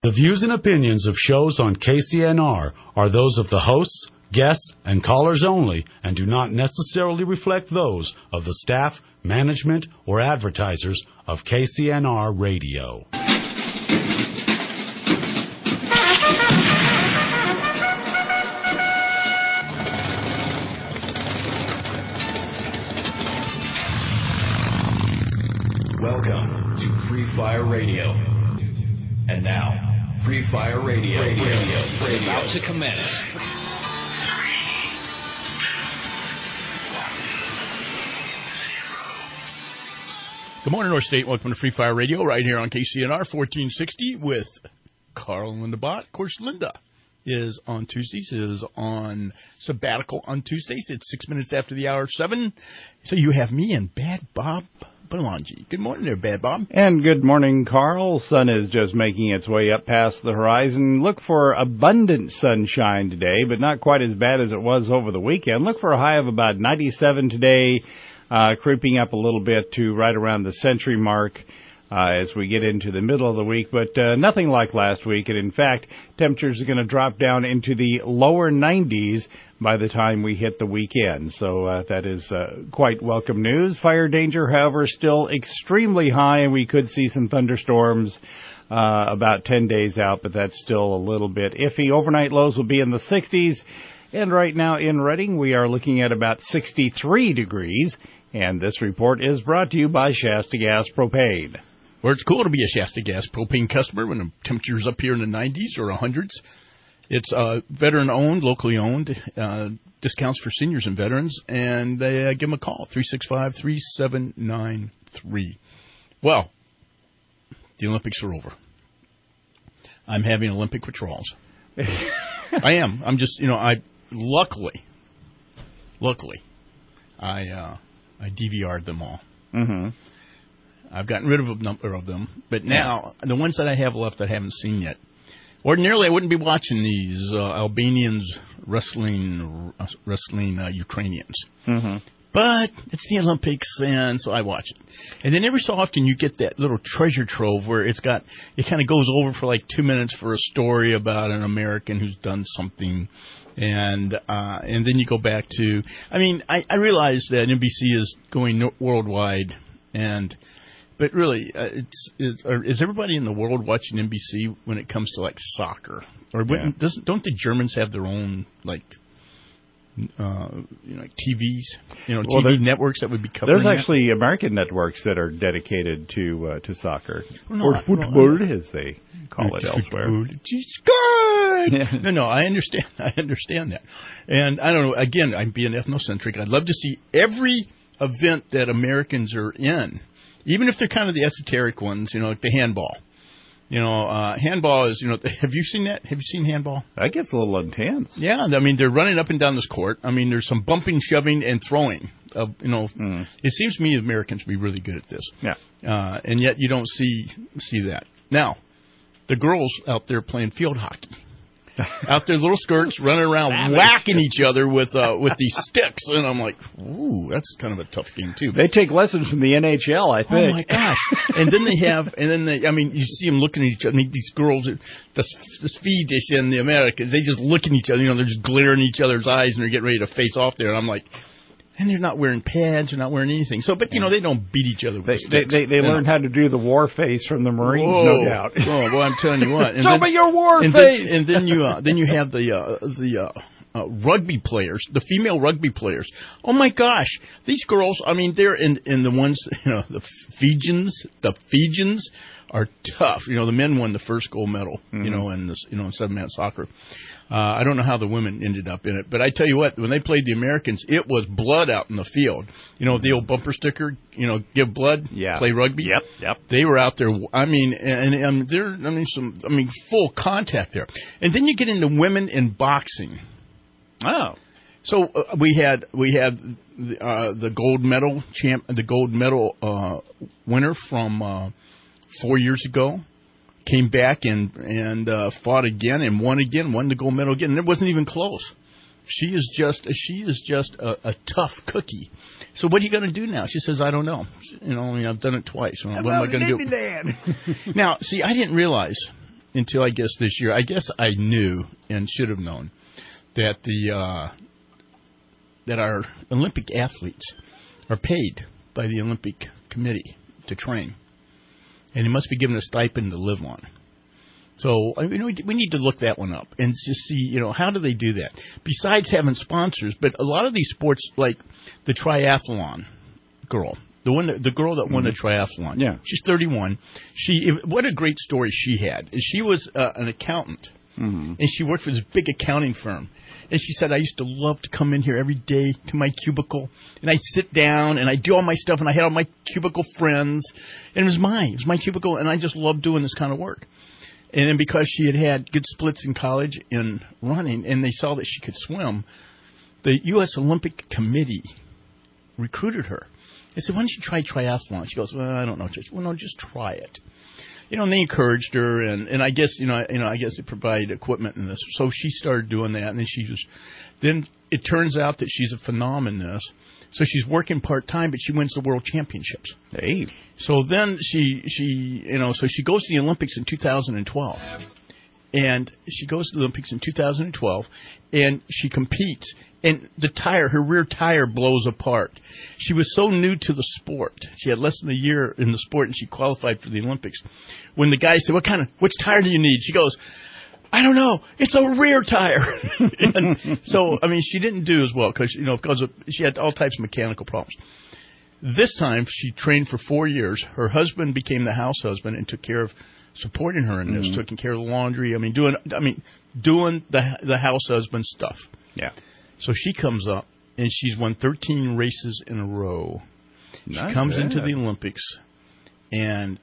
The views and opinions of shows on KCNR are those of the hosts, guests, and callers only and do not necessarily reflect those of the staff, management, or advertisers of KCNR Radio. Welcome to Free Fire Radio. And now, Free Fire Radio is about to commence. Good morning, North State. Welcome to Free Fire Radio right here on KCNR 1460 with Carl and Linda Bott. Of course, Linda is on Tuesdays, is on sabbatical on Tuesdays. It's 6 minutes after the hour of 7. So you have me and Bad Bob Belangi. Good morning there, Bad Bob. And good morning, Carl. Sun is just making its way up past the horizon. Look for abundant sunshine today, but not quite as bad as it was over the weekend. Look for a high of about 97 today, creeping up a little bit to right around the century mark as we get into the middle of the week, but nothing like last week. And in fact, temperatures are going to drop down into the lower 90s by the time we hit the weekend. So that is quite welcome news. Fire danger, however, still extremely high, and we could see some thunderstorms about 10 days out, but that's still a little bit iffy. Overnight lows will be in the 60s, and right now in Redding, we are looking at about 63 degrees. And this report is brought to you by Shasta Gas Propane. Well, it's cool to be a Shasta Gas Propane customer when the temperature's up here in the 90s or 100s. It's veteran-owned, locally owned, discounts for seniors and veterans, and they give them a call, 365-3793. Well, the Olympics are over. I'm having Olympic withdrawals. I am. I'm just, luckily, I DVR'd them all. Mm-hmm. I've gotten rid of a number of them, but now the ones that I have left I haven't seen yet. Ordinarily, I wouldn't be watching these Albanians wrestling Ukrainians. Mm-hmm. But it's the Olympics, and so I watch it. And then every so often you get that little treasure trove where it kind of goes over for like 2 minutes for a story about an American who's done something. And then you go back to, I realize that NBC is going worldwide, but really, is everybody in the world watching NBC when it comes to like soccer? Or don't the Germans have their own TVs, TV networks that would be covering? There's actually American networks that are dedicated to soccer, or football, as they call it elsewhere. It's good. Yeah. No, I understand. I understand that, and I don't know. Again, I'm being ethnocentric. I'd love to see every event that Americans are in, even if they're kind of the esoteric ones. Like the handball. Handball is, have you seen that? Have you seen handball? That gets a little intense. Yeah, they're running up and down this court. There's some bumping, shoving, and throwing. It seems to me Americans would be really good at this. Yeah. And yet you don't see that. Now, the girls out there playing field hockey. Out there, little skirts, running around, whacking each other with these sticks, and I'm like, ooh, that's kind of a tough game too. They take lessons from the NHL, I think. Oh my gosh! And then you see them looking at each other. These girls, the Swedish and the Americans, they just look at each other. They're just glaring in each other's eyes, and they're getting ready to face off there. And I'm like, and they're not wearing pads, they're not wearing anything. So, but they don't beat each other with sticks. They learn how to do the war face from the Marines, no doubt. Oh, well, I'm telling you what. Show me your war face. And then you have the rugby players, the female rugby players. Oh my gosh, these girls! They're in the ones the Fijians. The Fijians are tough. The men won the first gold medal. Mm-hmm. In 7-man soccer. I don't know how the women ended up in it, but I tell you what, when they played the Americans, it was blood out in the field. The old bumper sticker, give blood, play rugby. Yep. They were out there. Full contact there. And then you get into women in boxing. Oh. So we had the gold medal winner from 4 years ago. Came back and fought again and won the gold medal again. And it wasn't even close. She is just a tough cookie. So what are you going to do now? She says, I don't know. I've done it twice. What am I going to do? Dan? Now, see, I didn't realize, until I guess this year. I guess I knew and should have known that that our Olympic athletes are paid by the Olympic Committee to train, and they must be given a stipend to live on. So we need to look that one up and just see, how do they do that? Besides having sponsors, but a lot of these sports, like the triathlon girl, the girl that won the triathlon, she's 31. What a great story she had. She was an accountant, and she worked for this big accounting firm. And she said, I used to love to come in here every day to my cubicle, and I'd sit down, and I'd do all my stuff, and I had all my cubicle friends, and it was my cubicle, and I just loved doing this kind of work. And then because she had good splits in college in running, and they saw that she could swim, the U.S. Olympic Committee recruited her. They said, why don't you try triathlon? She goes, well, I don't know. Well, no, just try it. And they encouraged her, and I guess, I guess they provide equipment in this. So she started doing that, and then it turns out that she's a phenom in this. So she's working part-time, but she wins the world championships. Hey. So then she goes to the Olympics in 2012. And she goes to the Olympics in 2012, and she competes. And her rear tire blows apart. She was so new to the sport. She had less than a year in the sport, and she qualified for the Olympics. When the guy said, which tire do you need? She goes, I don't know. It's a rear tire. And so, she didn't do as well because she had all types of mechanical problems. This time, she trained for 4 years. Her husband became the house husband and took care of supporting her in this, taking care of the laundry. Doing the house husband stuff. Yeah. So she comes up, and she's won 13 races in a row. She comes into the Olympics, and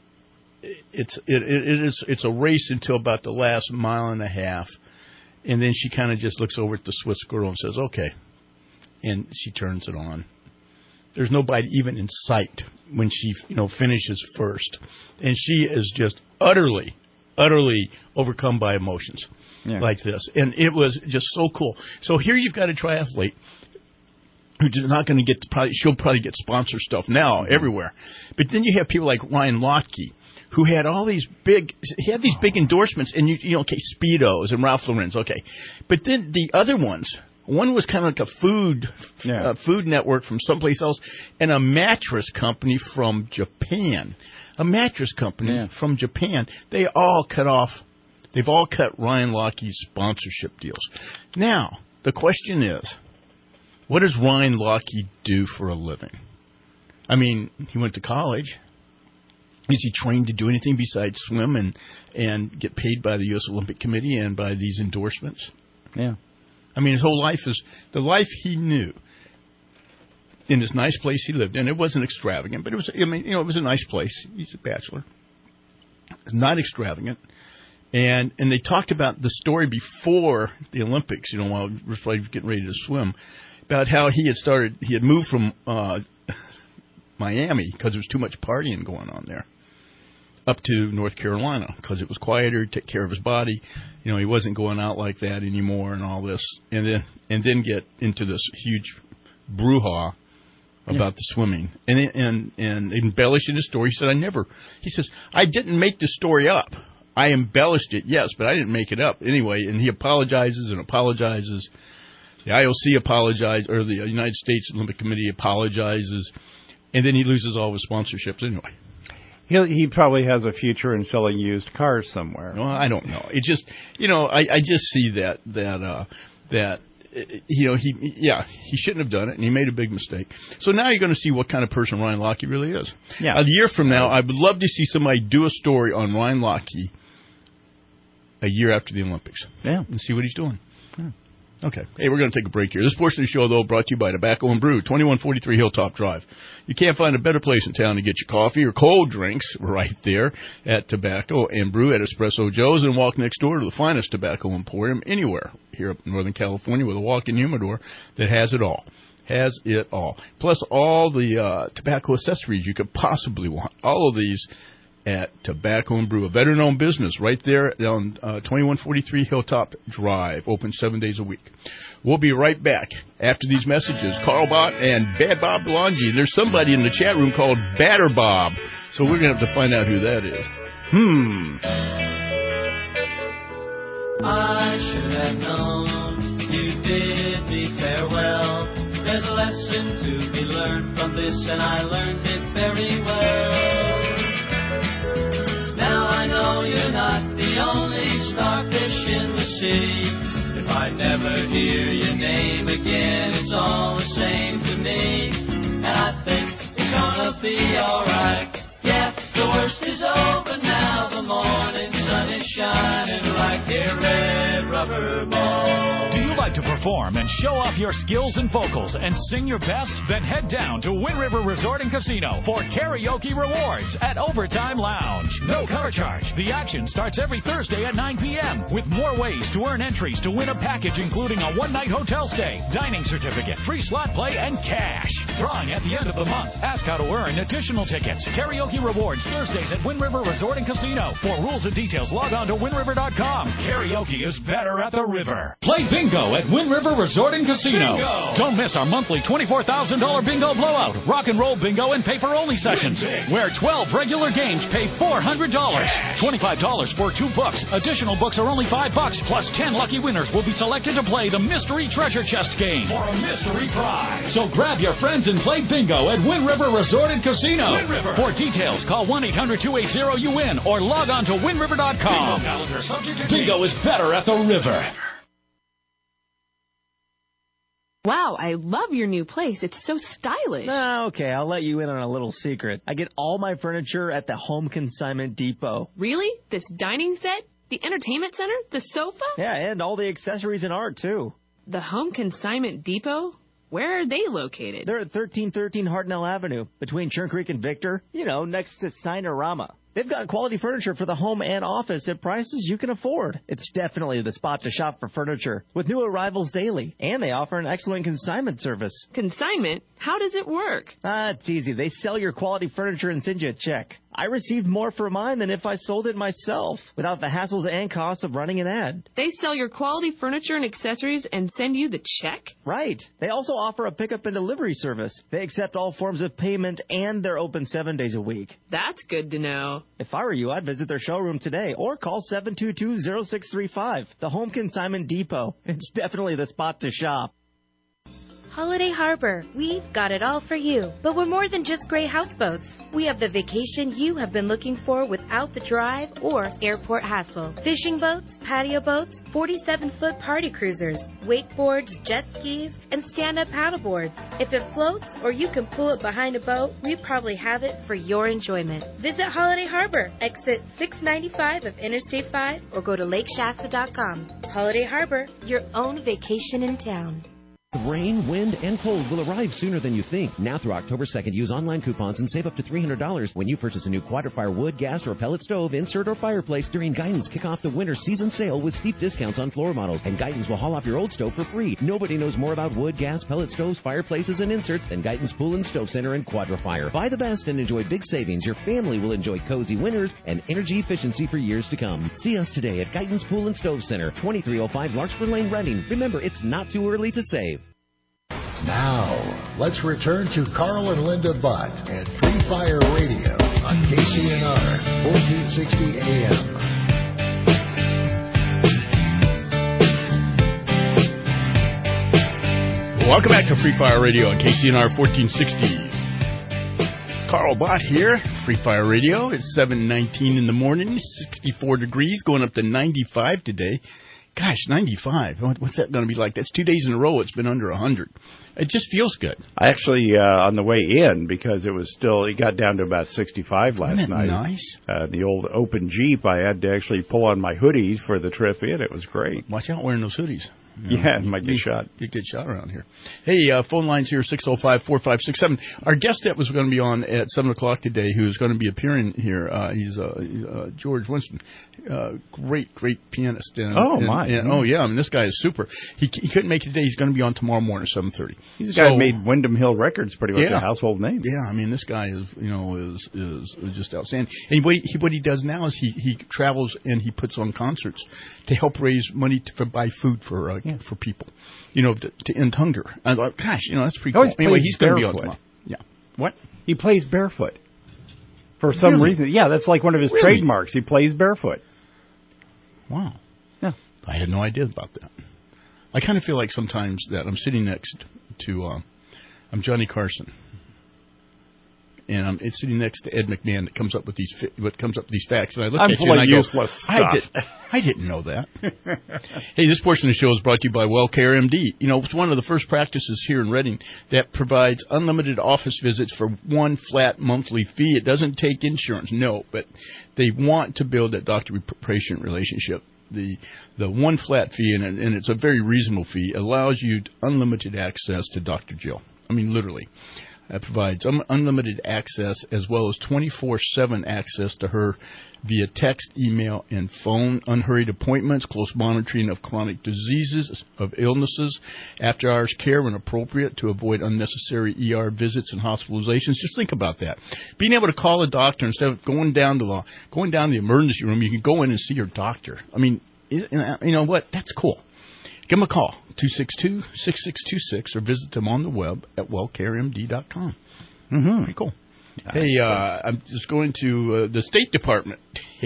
it's a race until about the last mile and a half, and then she kind of just looks over at the Swiss girl and says, okay, and she turns it on. There's nobody even in sight when she finishes first, and she is just utterly overcome by emotions. Yeah. Like this, and it was just so cool. So here you've got a triathlete who's not going to get she'll probably get sponsor stuff now everywhere, but then you have people like Ryan Lochte, who had all these big endorsements, and Speedos and Ralph Lauren's, but then the other ones. One was kind of like a food network from someplace else, and a mattress company from Japan. From Japan. They've all cut Ryan Lochte's sponsorship deals. Now, the question is, what does Ryan Lochte do for a living? He went to college. Is he trained to do anything besides swim and get paid by the U.S. Olympic Committee and by these endorsements? Yeah. His whole life is the life he knew in this nice place he lived in. It wasn't extravagant, but it was, it was a nice place. He's a bachelor. It's not extravagant. And they talked about the story before the Olympics, while he was getting ready to swim, about how he had moved from Miami because there was too much partying going on there, up to North Carolina because it was quieter, take care of his body. He wasn't going out like that anymore and all this. And then get into this huge brouhaha about the swimming. And embellishing his story. He says, I didn't make the story up. I embellished it, yes, but I didn't make it up anyway. And he apologizes. The IOC apologized, or the United States Olympic Committee apologizes, and then he loses all of his sponsorships anyway. He probably has a future in selling used cars somewhere. Well, I don't know. It just, I just see that he shouldn't have done it, and he made a big mistake. So now you're going to see what kind of person Ryan Lochte really is. Yeah. A year from now, I would love to see somebody do a story on Ryan Lochte a year after the Olympics. Yeah. And see what he's doing. Yeah. Okay. Hey, we're going to take a break here. This portion of the show, though, brought to you by Tobacco and Brew, 2143 Hilltop Drive. You can't find a better place in town to get your coffee or cold drinks right there at Tobacco and Brew at Espresso Joe's, and walk next door to the finest tobacco emporium anywhere here up in Northern California with a walk-in humidor that has it all. Plus all the tobacco accessories you could possibly want. All of these at Tobacco and Brew, a veteran-owned business right there on 2143 Hilltop Drive, open 7 days a week. We'll be right back after these messages. Carl Bott and Bad Bob Belongi. There's somebody in the chat room called Batter Bob, so we're going to have to find out who that is. have known. You bid me farewell. There's a lesson to be learned from this, and I learned it very well. Now I know you're not the only starfish in the sea. If I never hear your name again, it's all the same to me. And I think it's gonna be alright. Yeah, the worst is over now. The morning sun is shining like a red rubber ball. Do you like to perform and show off your skills and vocals and sing your best? Then head down to Wind River Resort and Casino for karaoke rewards at Overtime Lounge. No cover charge. The action starts every Thursday at 9 p.m. with more ways to earn entries to win a package including a one-night hotel stay, dining certificate, free slot play, and cash. Drawing at the end of the month. Ask how to earn additional tickets. Karaoke rewards Thursdays at Wind River Resort and Casino. For rules and details, log on to windriver.com. Karaoke is better at the river. Play bingo at Wind River Resort and Casino. Bingo. Don't miss our monthly $24,000 bingo blowout, rock and roll bingo, and paper-only sessions, where 12 regular games pay $400. $25 for 2 books. Additional books are only $5, plus 10 lucky winners will be selected to play the Mystery Treasure Chest game for a mystery prize. So grab your friends and play bingo at Wind River Resort and Casino. Wind River. For details, call 1-800-280-UWIN or log on to windriver.com. Bingo is better at the river. Wow, I love your new place. It's so stylish. Okay, I'll let you in on a little secret. I get all my furniture at the Home Consignment Depot. Really? This dining set? The entertainment center? The sofa? Yeah, and all the accessories and art, too. The Home Consignment Depot? Where are they located? They're at 1313 Hartnell Avenue, between Churn Creek and Victor. You know, next to Steinerama. They've got quality furniture for the home and office at prices you can afford. It's definitely the spot to shop for furniture, with new arrivals daily. And they offer an excellent consignment service. Consignment? How does it work? It's easy. They sell your quality furniture and send you a check. I received more for mine than if I sold it myself, without the hassles and costs of running an ad. They sell your quality furniture and accessories and send you the check? Right. They also offer a pickup and delivery service. They accept all forms of payment, and they're open 7 days a week. That's good to know. If I were you, I'd visit their showroom today or call 722-0635, the Home Consignment Depot. It's definitely the spot to shop. Holiday Harbor, we've got it all for you. But we're more than just gray houseboats. We have the vacation you have been looking for without the drive or airport hassle. Fishing boats, patio boats, 47-foot party cruisers, wakeboards, jet skis, and stand-up paddleboards. If it floats or you can pull it behind a boat, we probably have it for your enjoyment. Visit Holiday Harbor, exit 695 of Interstate 5, or go to lakeshasta.com. Holiday Harbor, your own vacation in town. Rain, wind, and cold will arrive sooner than you think. Now through October 2nd, use online coupons and save up to $300 when you purchase a new Quadra-Fire wood, gas, or pellet stove, insert, or fireplace. During Guidance, kick off the winter season sale with steep discounts on floor models, and Guidance will haul off your old stove for free. Nobody knows more about wood, gas, pellet stoves, fireplaces, and inserts than Guidance Pool and Stove Center and Quadra-Fire. Buy the best and enjoy big savings. Your family will enjoy cozy winters and energy efficiency for years to come. See us today at Guidance Pool and Stove Center, 2305 Larkspur Lane, Reading. Remember, it's not too early to save. Now, let's return to Carl and Linda Butt and Free Fire Radio on KCNR, 1460 AM. Welcome back to Free Fire Radio on KCNR 1460. Carl Bott here, Free Fire Radio. It's 7:19 in the morning, 64 degrees, going up to 95 today. Gosh, 95. What's that going to be like? That's 2 days in a row it's been under 100. It just feels good. I actually, on the way in, because it got down to about 65 last Isn't that night. Nice. The old open Jeep, I had to actually pull on my hoodies for the trip in. It was great. Watch out wearing those hoodies. Yeah, it might get shot. You get shot around here. Hey, phone lines here, 605-4567. Our guest that was going to be on at 7 o'clock today, who's going to be appearing here, he's George Winston. Great pianist. My. I mean, this guy is super. He couldn't make it today. He's going to be on tomorrow morning at 7:30. He's a guy who made Wyndham Hill Records pretty much a household name. Yeah, I mean, this guy is just outstanding. And what he does now is he travels and he puts on concerts to help raise money to buy food for people, to end hunger. I thought, gosh, that's pretty cool. Anyway, he's going to be on tomorrow. Yeah. What? He plays barefoot. For some reason. Yeah, that's like one of his trademarks. He plays barefoot. Wow. Yeah. I had no idea about that. I kind of feel like sometimes that I'm sitting next to, I'm Johnny Carson, and I'm sitting next to Ed McMahon that comes up with these facts, and I look at you and I go, I didn't know that. Hey, this portion of the show is brought to you by WellCare MD. You know, it's one of the first practices here in Reading that provides unlimited office visits for one flat monthly fee. It doesn't take insurance, no, but they want to build that doctor-patient relationship. The one flat fee, and it's a very reasonable fee, allows you unlimited access to Dr. Jill. I mean, literally. It provides unlimited access as well as 24/7 access to her via text, email, and phone, unhurried appointments, close monitoring of chronic diseases, of illnesses, after-hours care when appropriate to avoid unnecessary ER visits and hospitalizations. Just think about that. Being able to call a doctor instead of going down to the emergency room, you can go in and see your doctor. I mean, you know what? That's cool. Give them a call, 262-6626, or visit them on the web at wellcaremd.com. Mm-hmm. Pretty cool. Hey, I'm just going to the State Department.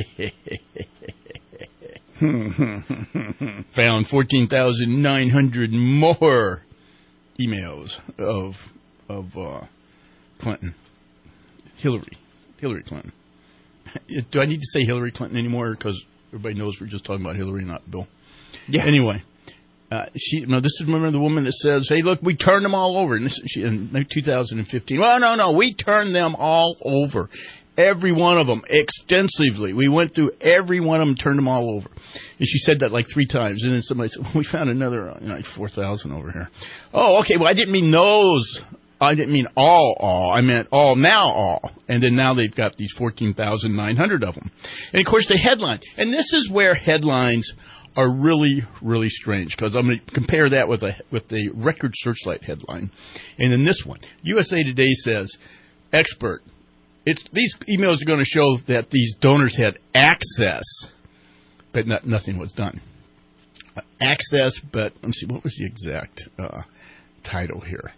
Found 14,900 more emails of Clinton. Hillary Clinton. Do I need to say Hillary Clinton anymore? Because everybody knows we're just talking about Hillary, not Bill. Yeah. Anyway. This is, remember the woman that says, hey, look, we turned them all over. And in 2015. Well, no, we turned them all over. Every one of them, extensively. We went through every one of them, turned them all over. And she said that like 3 times. And then somebody said, well, we found another 4,000 over here. Oh, okay, well, I didn't mean those. I didn't mean all. I meant all, now all. And then now they've got these 14,900 of them. And, of course, the headline. And this is where headlines are really, really strange, because I'm going to compare that with the Record Searchlight headline. And in this one, USA Today says, expert, these emails are going to show that these donors had access, but nothing was done. Access, but let me see, what was the exact title here?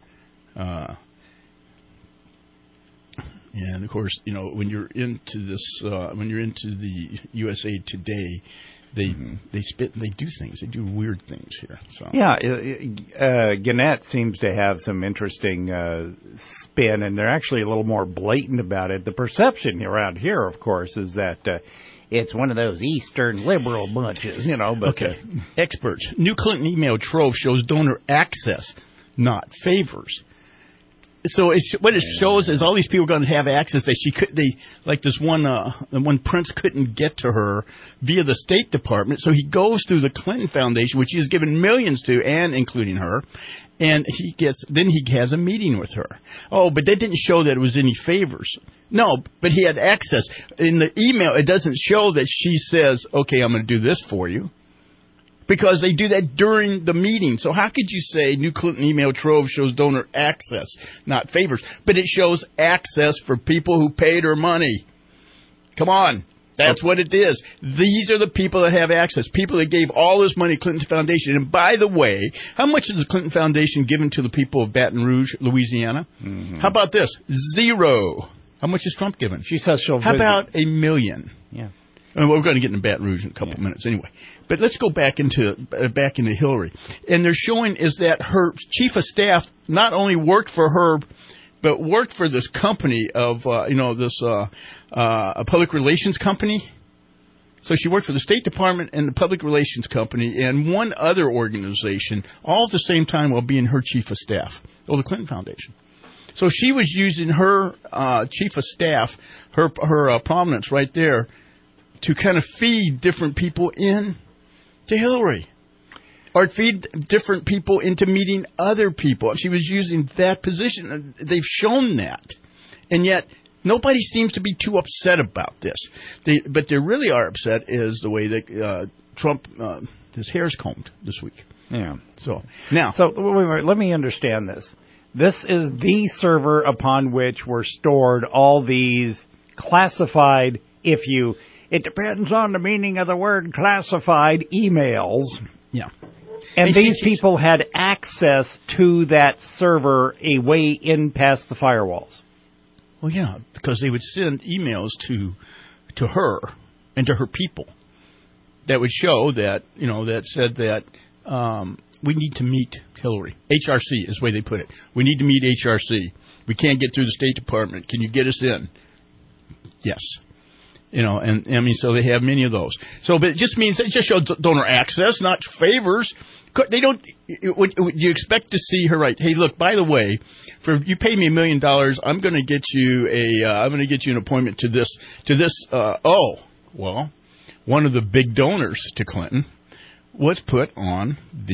And of course, you know, when you're into this, when you're into the USA Today, they do things. They do weird things here. So. Yeah, Gannett seems to have some interesting spin, and they're actually a little more blatant about it. The perception around here, of course, is that it's one of those Eastern liberal bunches, you know. But okay. Experts. New Clinton email trove shows donor access, not favors. So what it shows is all these people are going to have access that like this one prince couldn't get to her via the State Department. So he goes through the Clinton Foundation, which he has given millions to, and including her, and he has a meeting with her. Oh, but that didn't show that it was any favors. No, but he had access. In the email, it doesn't show that she says, okay, I'm going to do this for you. Because they do that during the meeting. So how could you say New Clinton email trove shows donor access, not favors? But it shows access for people who paid her money. Come on. That's what it is. These are the people that have access. People that gave all this money to Clinton Foundation. And by the way, how much is the Clinton Foundation given to the people of Baton Rouge, Louisiana? Mm-hmm. How about this? 0. How much is Trump given? She says she'll How about $1 million? Yeah. We're going to get into Baton Rouge in a couple of minutes anyway. But let's go back into Hillary. And they're showing is that her chief of staff not only worked for her, but worked for this company of, a public relations company. So she worked for the State Department and the public relations company and one other organization all at the same time while being her chief of staff, the Clinton Foundation. So she was using her chief of staff, her prominence right there, to kind of feed different people in to Hillary, or feed different people into meeting other people. She was using that position. They've shown that. And yet, nobody seems to be too upset about this. But they really are upset is the way that Trump, his hair's combed this week. Yeah. So, now. So, wait, let me understand this. This is the server upon which were stored all these classified, it depends on the meaning of the word classified emails. Yeah. And these people had access to that server a way in past the firewalls. Well, yeah, because they would send emails to her and to her people. that would show that, that said that we need to meet Hillary. HRC is the way they put it. We need to meet HRC. We can't get through the State Department. Can you get us in? Yes. And I mean, so they have many of those. So, but it just shows donor access, not favors. They don't. Would you expect to see her write, "Hey, look, by the way, you pay me $1 million, I'm going to get you an appointment to this." Well, one of the big donors to Clinton was put on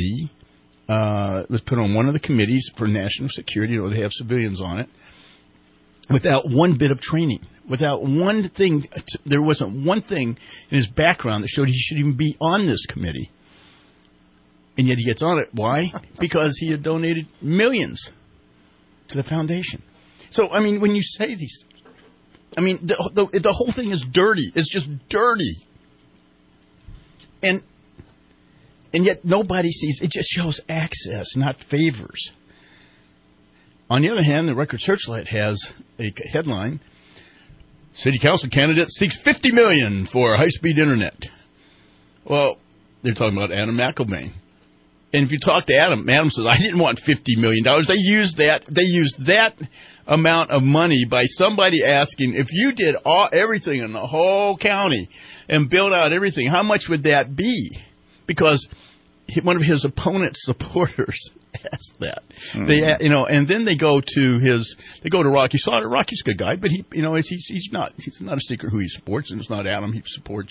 one of the committees for national security. They have civilians on it, without one bit of training, without one thing. There wasn't one thing in his background that showed he should even be on this committee. And yet he gets on it. Why? Because he had donated millions to the foundation. So, I mean, when you say these things, I mean, the whole thing is dirty. It's just dirty. And yet nobody sees. It just shows access, not favors. On the other hand, the Record Searchlight has a headline: City Council candidate seeks $50 million for high-speed internet. Well, they're talking about Adam McElvain. And if you talk to Adam says, I didn't want $50 million. They used that amount of money by somebody asking, if you did everything in the whole county and built out everything, how much would that be? Because one of his opponent's supporters asked that. Mm-hmm. And then they go to Rocky Slaughter. Rocky's a good guy, but he's not a secret who he supports, and it's not Adam. He supports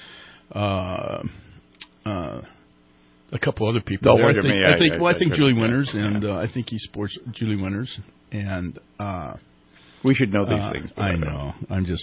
a couple other people. I think Julie Winters, and I think he supports Julie Winters, and we should know these things. I know. I'm just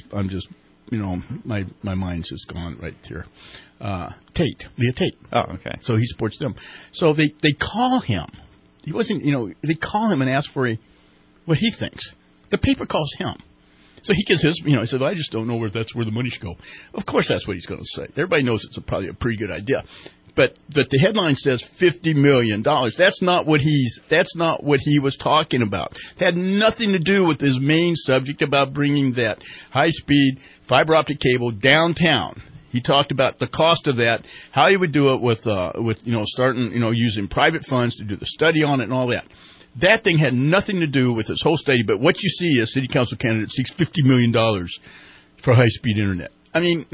my mind's just gone right here. Leah Tate. Oh, okay. So he supports them. So they call him. He wasn't. They call him and ask for what he thinks. The paper calls him. So he gives his, he said, I just don't know where the money should go. Of course, that's what he's going to say. Everybody knows it's probably a pretty good idea. But the headline says $50 million. That's not what he was talking about. It had nothing to do with his main subject about bringing that high-speed fiber optic cable downtown. He talked about the cost of that, how he would do it with starting, using private funds to do the study on it and all that. That thing had nothing to do with his whole study. But what you see is city council candidate seeks $50 million for high-speed internet. I mean,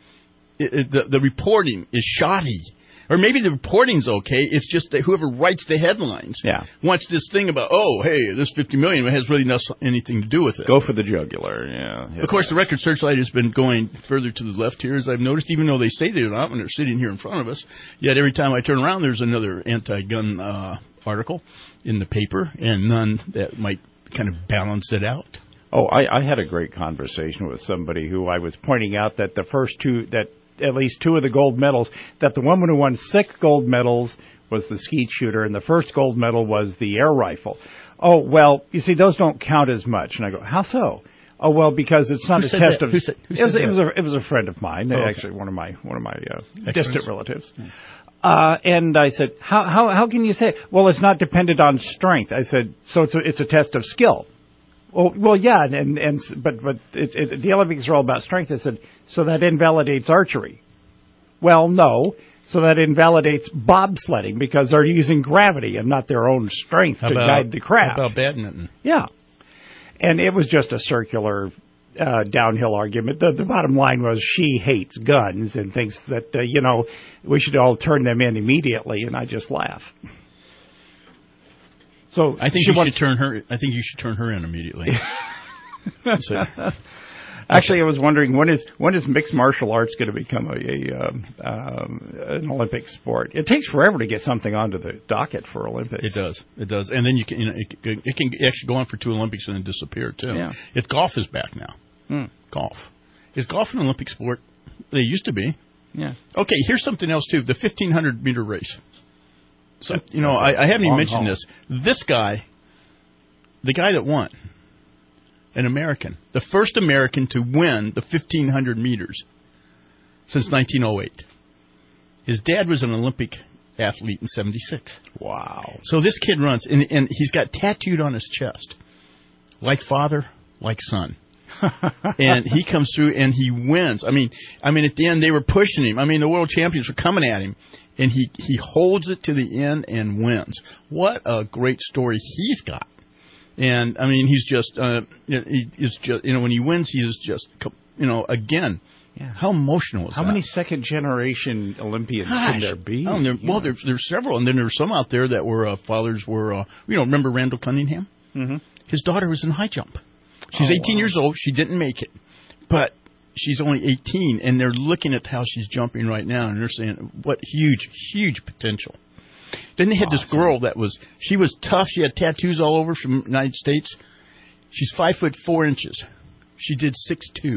the reporting is shoddy. Or maybe the reporting's okay. It's just that whoever writes the headlines wants this thing about, this $50 million has really anything to do with it. Go for the jugular, yeah. Of course, the Record Searchlight has been going further to the left here, as I've noticed, even though they say they're not when they're sitting here in front of us. Yet every time I turn around, there's another anti-gun article in the paper, and none that might kind of balance it out. Oh, I had a great conversation with somebody who I was pointing out that the first two, that at least two of the gold medals, that the woman who won 6 gold medals was the skeet shooter, and the first gold medal was the air rifle. Oh, well, you see, those don't count as much. And I go, how so? Oh, well, because it's not a test of. It was a friend of mine, actually one of my distant relatives. And I said, how can you say it? Well, it's not dependent on strength. I said, so it's a test of skill. Well, yeah, but the Olympics are all about strength. I said, so that invalidates archery. Well, no. So that invalidates bobsledding because they're using gravity and not their own strength to guide the craft. How about badminton? Yeah. And it was just a circular downhill argument. The bottom line was she hates guns and thinks that, we should all turn them in immediately, and I just laugh. So I think you should turn her in immediately. Actually, I was wondering when is mixed martial arts going to become an Olympic sport? It takes forever to get something onto the docket for Olympics. It does, and then it can actually go on for 2 Olympics and then disappear too. Yeah. If golf is back now, golf is golf an Olympic sport? They used to be. Yeah. Okay, here's something else too: the 1500 meter race. So, I haven't even mentioned this. This guy, the guy that won, an American, the first American to win the 1,500 meters since 1908. His dad was an Olympic athlete in 76. Wow. So this kid runs, and he's got tattooed on his chest, like father, like son. And he comes through and he wins. I mean, at the end they were pushing him. I mean, the world champions were coming at him, and he holds it to the end and wins. What a great story he's got. And I mean, he's just when he wins, he is just again. Yeah. How emotional is that? How many second-generation Olympians can there be? There's several, and then there's some out there that were fathers were. Remember Randall Cunningham? Mm-hmm. His daughter was in high jump. She's 18 years old. She didn't make it, but she's only 18, and they're looking at how she's jumping right now, and they're saying, what huge potential. Then they had this girl she was tough. She had tattoos all over from the United States. She's 5'4". She did 6'2".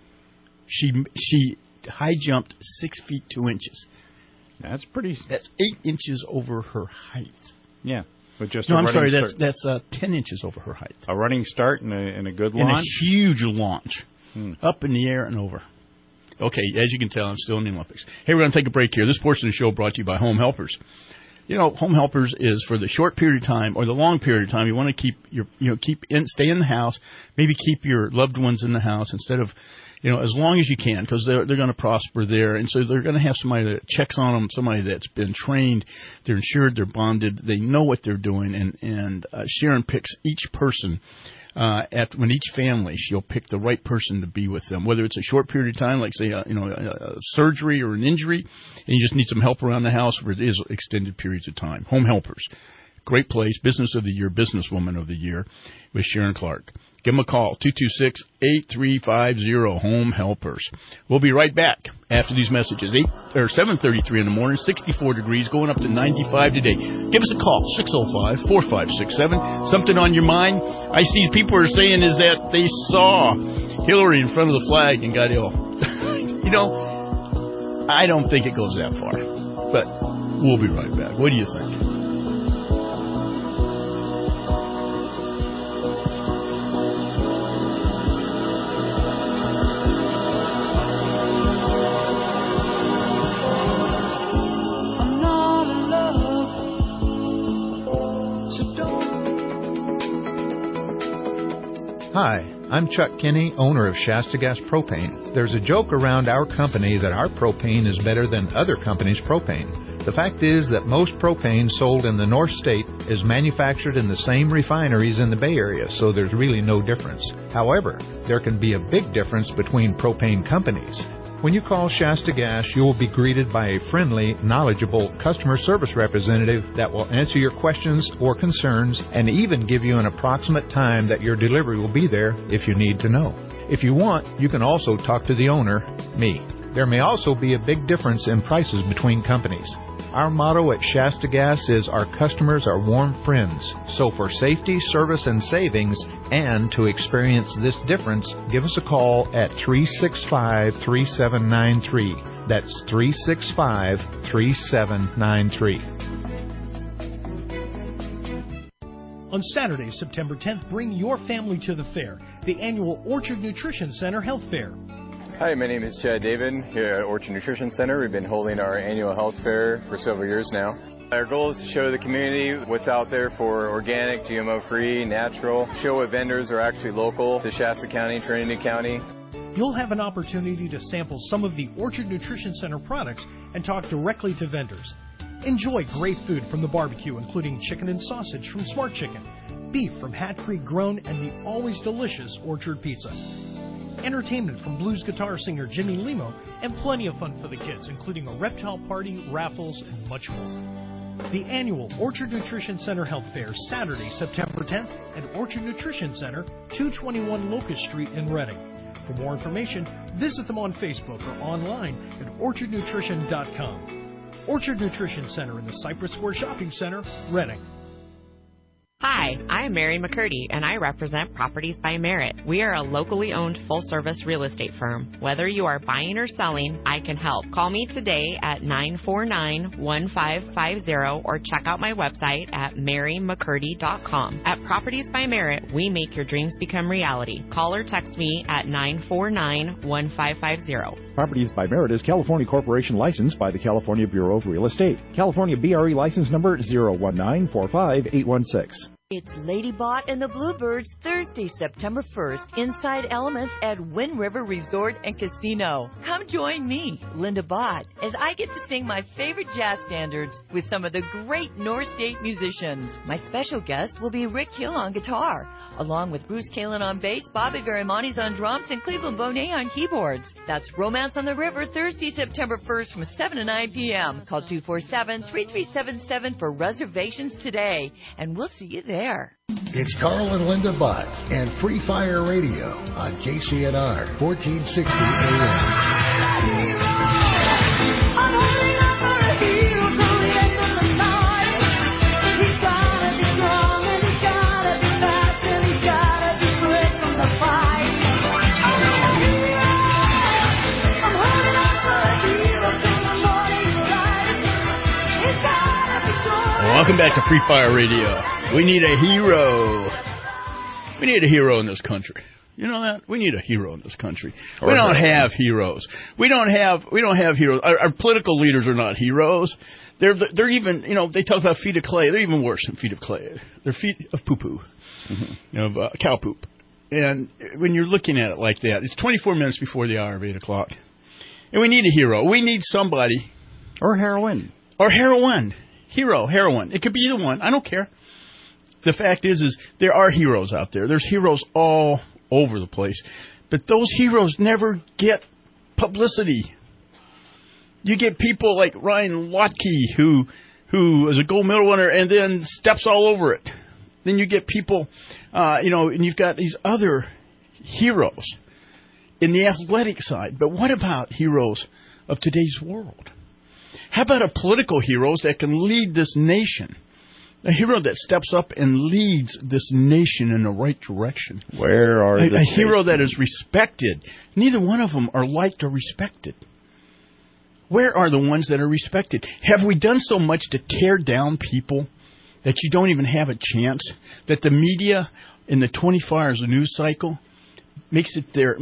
She high jumped 6 feet 2 inches. That's 8 inches over her height. Yeah, but just that's 10 inches over her height. A running start and a good launch. And a huge launch, up in the air and over. Okay, as you can tell, I'm still in the Olympics. Hey, we're going to take a break here. This portion of the show brought to you by Home Helpers. Home Helpers is for the short period of time or the long period of time. You want to stay in the house, maybe keep your loved ones in the house instead of. As long as you can, because they're going to prosper there. And so they're going to have somebody that checks on them, somebody that's been trained, they're insured, they're bonded, they know what they're doing. And Sharon picks each person, when each family, she'll pick the right person to be with them, whether it's a short period of time, like say, a surgery or an injury, and you just need some help around the house, or it is extended periods of time. Home Helpers. Great place, Business of the Year, Businesswoman of the Year with Sharon Clark. Give them a call, 226-8350, Home Helpers. We'll be right back after these messages. 7:33 in the morning, 64 degrees, going up to 95 today. Give us a call, 605-4567. Something on your mind? I see people are saying is that they saw Hillary in front of the flag and got ill. I don't think it goes that far. But we'll be right back. What do you think? Hi, I'm Chuck Kinney, owner of Shasta Gas Propane. There's a joke around our company that our propane is better than other companies' propane. The fact is that most propane sold in the North State is manufactured in the same refineries in the Bay Area, so there's really no difference. However, there can be a big difference between propane companies. When you call Shasta Gas, you will be greeted by a friendly, knowledgeable customer service representative that will answer your questions or concerns and even give you an approximate time that your delivery will be there if you need to know. If you want, you can also talk to the owner, me. There may also be a big difference in prices between companies. Our motto at Shasta Gas is our customers are warm friends. So for safety, service, and savings, and to experience this difference, give us a call at 365-3793. That's 365-3793. On Saturday, September 10th, bring your family to the fair, the annual Orchard Nutrition Center Health Fair. Hi, my name is Chad David here at Orchard Nutrition Center. We've been holding our annual health fair for several years now. Our goal is to show the community what's out there for organic, GMO-free, natural. Show what vendors are actually local to Shasta County, Trinity County. You'll have an opportunity to sample some of the Orchard Nutrition Center products and talk directly to vendors. Enjoy great food from the barbecue, including chicken and sausage from Smart Chicken, beef from Hat Creek Grown, and the always delicious Orchard Pizza. Entertainment from blues guitar singer Jimmy Limo, and plenty of fun for the kids, including a reptile party, raffles, and much more. The annual Orchard Nutrition Center Health Fair, Saturday, September 10th at Orchard Nutrition Center, 221 Locust Street in Reading. For more information, visit them on Facebook or online at orchardnutrition.com. Orchard Nutrition Center in the Cypress Square Shopping Center, Reading. Hi, I'm Mary McCurdy, and I represent Properties by Merit. We are a locally owned full-service real estate firm. Whether you are buying or selling, I can help. Call me today at 949-1550 or check out my website at marymccurdy.com. At Properties by Merit, we make your dreams become reality. Call or text me at 949-1550. Properties by Merit is California Corporation licensed by the California Bureau of Real Estate. California BRE license number 019-45816. It's Lady Bot and the Bluebirds Thursday, September 1st, inside Elements at Wind River Resort and Casino. Come join me, Linda Bott, as I get to sing my favorite jazz standards with some of the great North State musicians. My special guest will be Rick Hill on guitar, along with Bruce Kalin on bass, Bobby Garimanis on drums, and Cleveland Bonet on keyboards. That's Romance on the River, Thursday, September 1st from 7 to 9 p.m. Call 247-3377 for reservations today, and we'll see you there. It's Carl and Linda Bott and Free Fire Radio on KCNR 1460 AM. Welcome back to Free Fire Radio. We need a hero. We need a hero in this country. You know that? We need a hero in this country. We don't have heroes. We don't have heroes. Our political leaders are not heroes. They're even, they talk about feet of clay. They're even worse than feet of clay. They're feet of poo-poo, of cow poop. And when you're looking at it like that, it's 24 minutes before the hour of 8 o'clock. And we need a hero. We need somebody. Or heroine. Or heroine. Hero, heroine. It could be either one. I don't care. The fact is there are heroes out there. There's heroes all over the place. But those heroes never get publicity. You get people like Ryan Lochte, who is a gold medal winner and then steps all over it. Then you get people, and you've got these other heroes in the athletic side. But what about heroes of today's world? How about a political hero that can lead this nation? A hero that steps up and leads this nation in the right direction. Where are the a hero that is respected? Neither one of them are liked or respected. Where are the ones that are respected? Have we done so much to tear down people that you don't even have a chance? That the media in the 24 hours of news cycle makes it their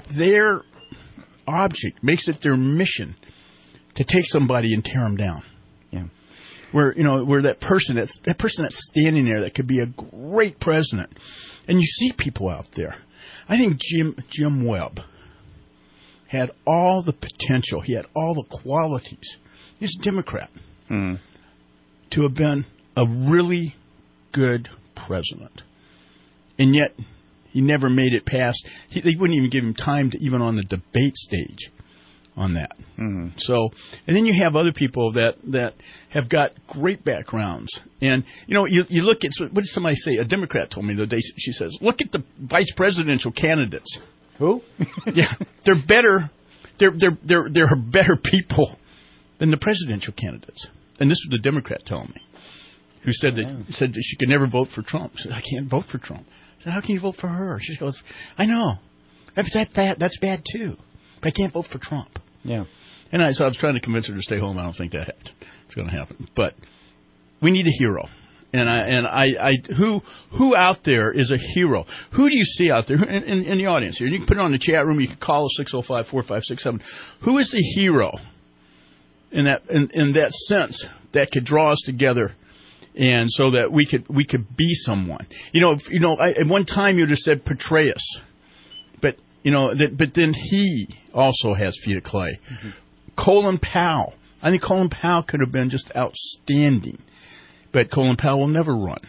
object, makes it their mission to take somebody and tear them down. Yeah. Where that person that's standing there that could be a great president, and you see people out there. I think Jim Webb had all the potential. He had all the qualities. He's a Democrat to have been a really good president, and yet he never made it past. They wouldn't even give him time to even on the debate stage. On that. So, and then you have other people that have got great backgrounds. And, you look at, what did somebody say? A Democrat told me the other day, she says, look at the vice presidential candidates. Who? Yeah, they're better. They're better people than the presidential candidates. And this was the Democrat telling me, who said that she could never vote for Trump. She said, I can't vote for Trump. I said, how can you vote for her? She goes, I know. That's bad too. But I can't vote for Trump. Yeah. And so I was trying to convince her to stay home. I don't think it's going to happen. But we need a hero. And who out there is a hero? Who do you see out there in the audience here? You can put it on the chat room. You can call us 605-4567. Who is the hero in that sense that could draw us together, and so that we could be someone? At one time you just said Petraeus, but then he also has feet of clay. Colin Powell. I think Colin Powell could have been just outstanding, but Colin Powell will never run,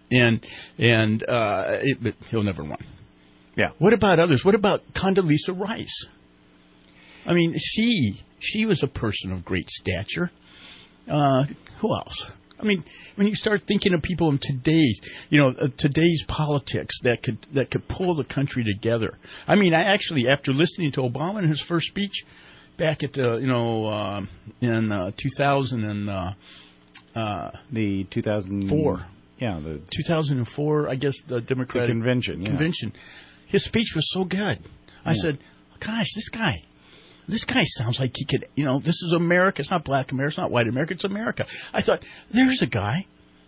but he'll never run. Yeah. What about others? What about Condoleezza Rice? I mean, she was a person of great stature. Who else? I mean, when you start thinking of people in today's politics that could pull the country together. I mean, I actually, after listening to Obama in his first speech back at the in 2000 and the 2004, the 2004, I guess the Democratic convention. His speech was so good. I said, "Gosh, this guy sounds like he could, this is America. It's not black America. It's not white America. It's America." I thought, there's a guy.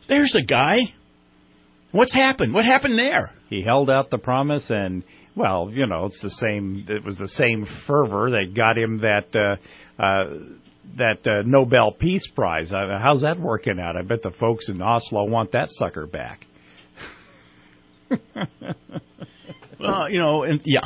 What's happened? What happened there? He held out the promise, and, it's the same. It was the same fervor that got him that Nobel Peace Prize. How's that working out? I bet the folks in Oslo want that sucker back. Well, and see,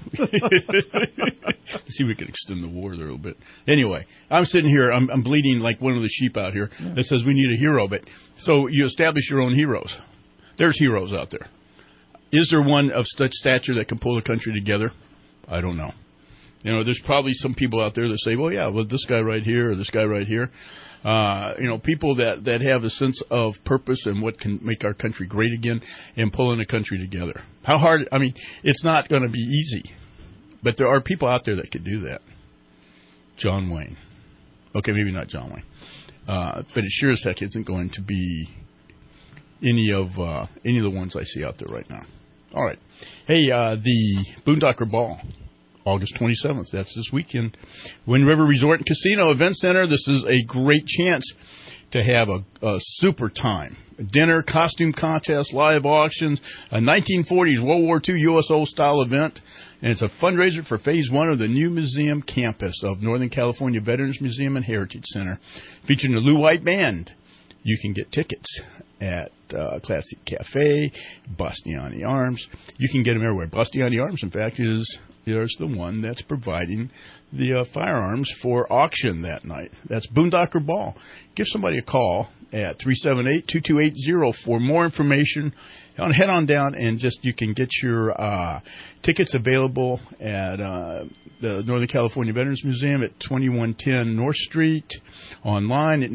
we could extend the war there a little bit. Anyway, I'm sitting here, I'm bleeding like one of the sheep out here that says we need a hero. But so you establish your own heroes. There's heroes out there. Is there one of such stature that can pull the country together? I don't know. There's probably some people out there that say, well, this guy right here or this guy right here. People that have a sense of purpose and what can make our country great again and pulling the country together. How hard? I mean, it's not going to be easy, but there are people out there that could do that. John Wayne. Okay, maybe not John Wayne. But it sure as heck isn't going to be any of the ones I see out there right now. All right. Hey, the Boondocker Ball. August 27th. That's this weekend. Wind River Resort and Casino Event Center. This is a great chance to have a super time. A dinner, costume contest, live auctions, a 1940s World War II USO-style event, and it's a fundraiser for Phase 1 of the new museum campus of Northern California Veterans Museum and Heritage Center, featuring the Lou White Band. You can get tickets at Classic Cafe, Bastiani Arms. You can get them everywhere. Bastiani Arms, in fact, there's the one that's providing the firearms for auction that night. That's Boondocker Ball. Give somebody a call at 378-2280 for more information. Head on down and you can get your tickets available at the Northern California Veterans Museum at 2110 North Street, online at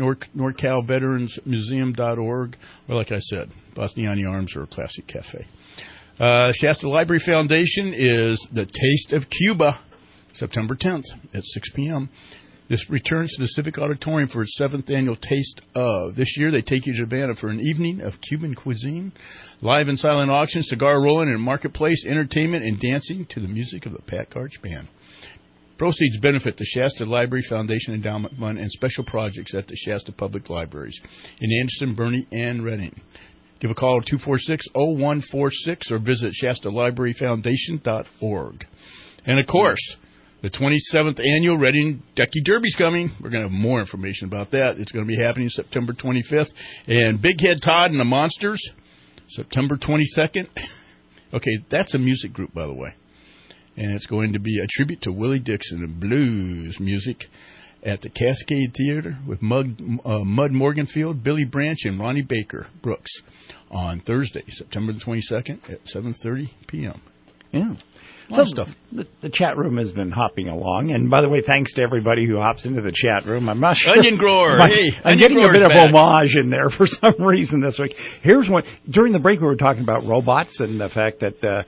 NorCalVeteransMuseum.org, or like I said, Bastiani Arms or Classic Cafe. Shasta Library Foundation is the Taste of Cuba, September 10th at 6 p.m. This returns to the Civic Auditorium for its 7th annual Taste of. This year, they take you to Havana for an evening of Cuban cuisine, live and silent auctions, cigar rolling, and marketplace entertainment and dancing to the music of the Pat Garch Band. Proceeds benefit the Shasta Library Foundation Endowment Fund and special projects at the Shasta Public Libraries in Anderson, Bernie, and Redding. Give a call at 246-0146 or visit ShastaLibraryFoundation.org. And, of course, the 27th Annual Redding Ducky Derby's coming. We're going to have more information about that. It's going to be happening September 25th. And Big Head Todd and the Monsters, September 22nd. Okay, that's a music group, by the way. And it's going to be a tribute to Willie Dixon and blues music at the Cascade Theater with Mud Morganfield, Billy Branch, and Ronnie Baker Brooks on Thursday, September the 22nd at 7:30 p.m. Yeah. Lot of stuff. The chat room has been hopping along. And, by the way, thanks to everybody who hops into the chat room. I'm not sure. Onion Grower. I'm getting a bit of homage in there for some reason this week. Here's one. During the break, we were talking about robots and the fact that the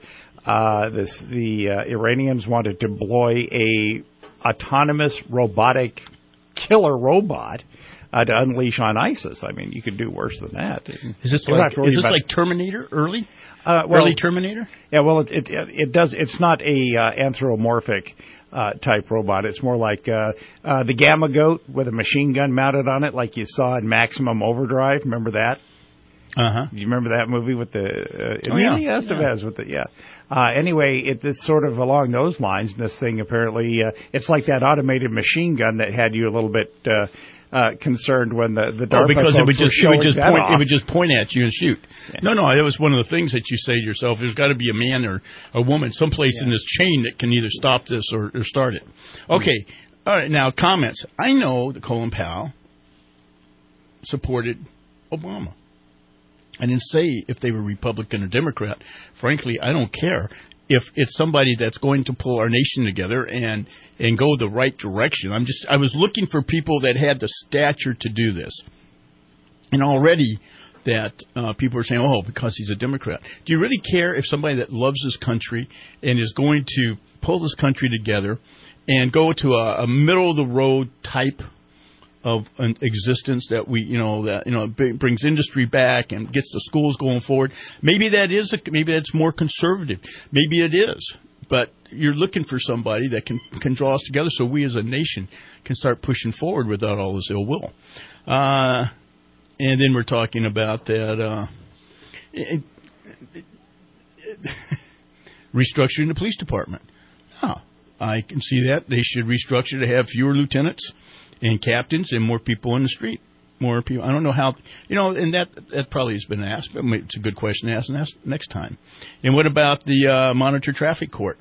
Iranians wanted to deploy a autonomous robotic killer robot to unleash on ISIS. I mean, you could do worse than that. Is this like Terminator early? Early Terminator? Yeah, well, it does. It's not a anthropomorphic type robot. It's more like the Gamma Goat with a machine gun mounted on it, like you saw in Maximum Overdrive. Remember that? Uh-huh. Do you remember that movie with the Emilio Estevez with the anyway, it's sort of along those lines. This thing apparently it's like that automated machine gun that had you a little bit concerned when the DARPA because folks it would just point at you and shoot. Yeah. No, it was one of the things that you say to yourself. There's got to be a man or a woman someplace in this chain that can either stop this or start it. Okay, all right. Now comments. I know that Colin Powell supported Obama. I didn't say if they were Republican or Democrat. Frankly, I don't care. If it's somebody that's going to pull our nation together and go the right direction. I was looking for people that had the stature to do this. And already that people are saying, oh, because he's a Democrat. Do you really care if somebody that loves this country and is going to pull this country together and go to a middle-of-the-road type of an existence that brings industry back and gets the schools going forward? Maybe that's more conservative. Maybe it is. But you're looking for somebody that can draw us together so we as a nation can start pushing forward without all this ill will. And then we're talking about that restructuring the police department. I can see that. They should restructure to have fewer lieutenants and captains and more people in the street. more people. I don't know how, and that probably has been asked, but it's a good question to ask next time. And what about the monitor traffic court?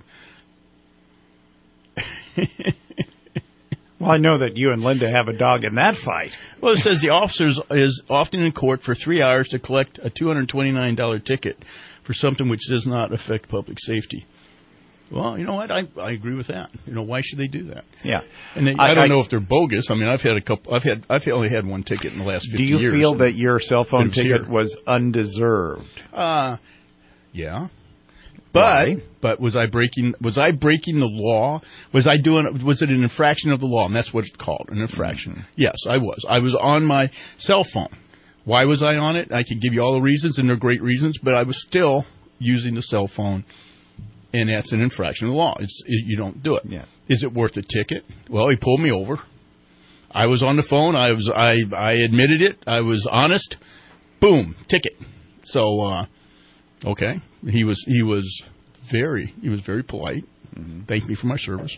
Well, I know that you and Linda have a dog in that fight. Well, it says the officer is often in court for 3 hours to collect a $229 ticket for something which does not affect public safety. Well, you know what? I agree with that. Why should they do that? Yeah, and I don't know if they're bogus. I mean, I've had a couple. I've only had one ticket in the last 50 years. Do you feel that your cell phone ticket was undeserved? Yeah. But was I breaking the law? Was it an infraction of the law? And that's what it's called, an infraction. Mm-hmm. Yes, I was. I was on my cell phone. Why was I on it? I can give you all the reasons, and they're great reasons, but I was still using the cell phone, and that's an infraction of the law. You don't do it. Yeah. Is it worth a ticket? Well, he pulled me over. I was on the phone. I admitted it. I was honest. Boom, ticket. So, okay. He was very polite. Mm-hmm. Thanked me for my service.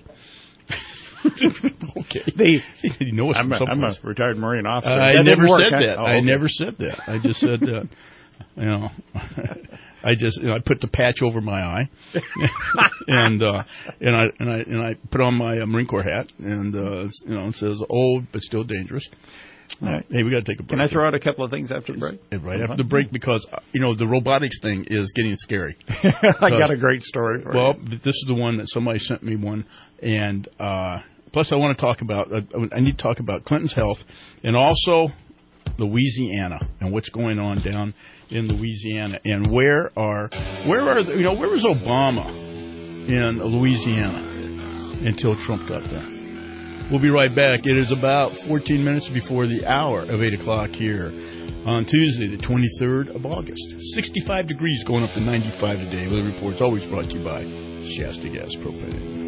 Okay. I'm a retired Marine officer. I never said that. I never said that. I just said that. I put the patch over my eye, and I put on my Marine Corps hat, and it says old but still dangerous. All right. Hey, we got to take a break. Can I throw out a couple of things after the break? Right after the break, because the robotics thing is getting scary. I got a great story for you. Well, this is the one that somebody sent me one, and plus I want to talk about. I need to talk about Clinton's health, and also Louisiana and what's going on down in Louisiana, and where was Obama in Louisiana until Trump got there. We'll be right back. It is about 14 minutes before the hour of 8 o'clock here on Tuesday, the 23rd of August. 65 degrees going up to 95 today. Weather Report's always brought to you by Shasta Gas Propane.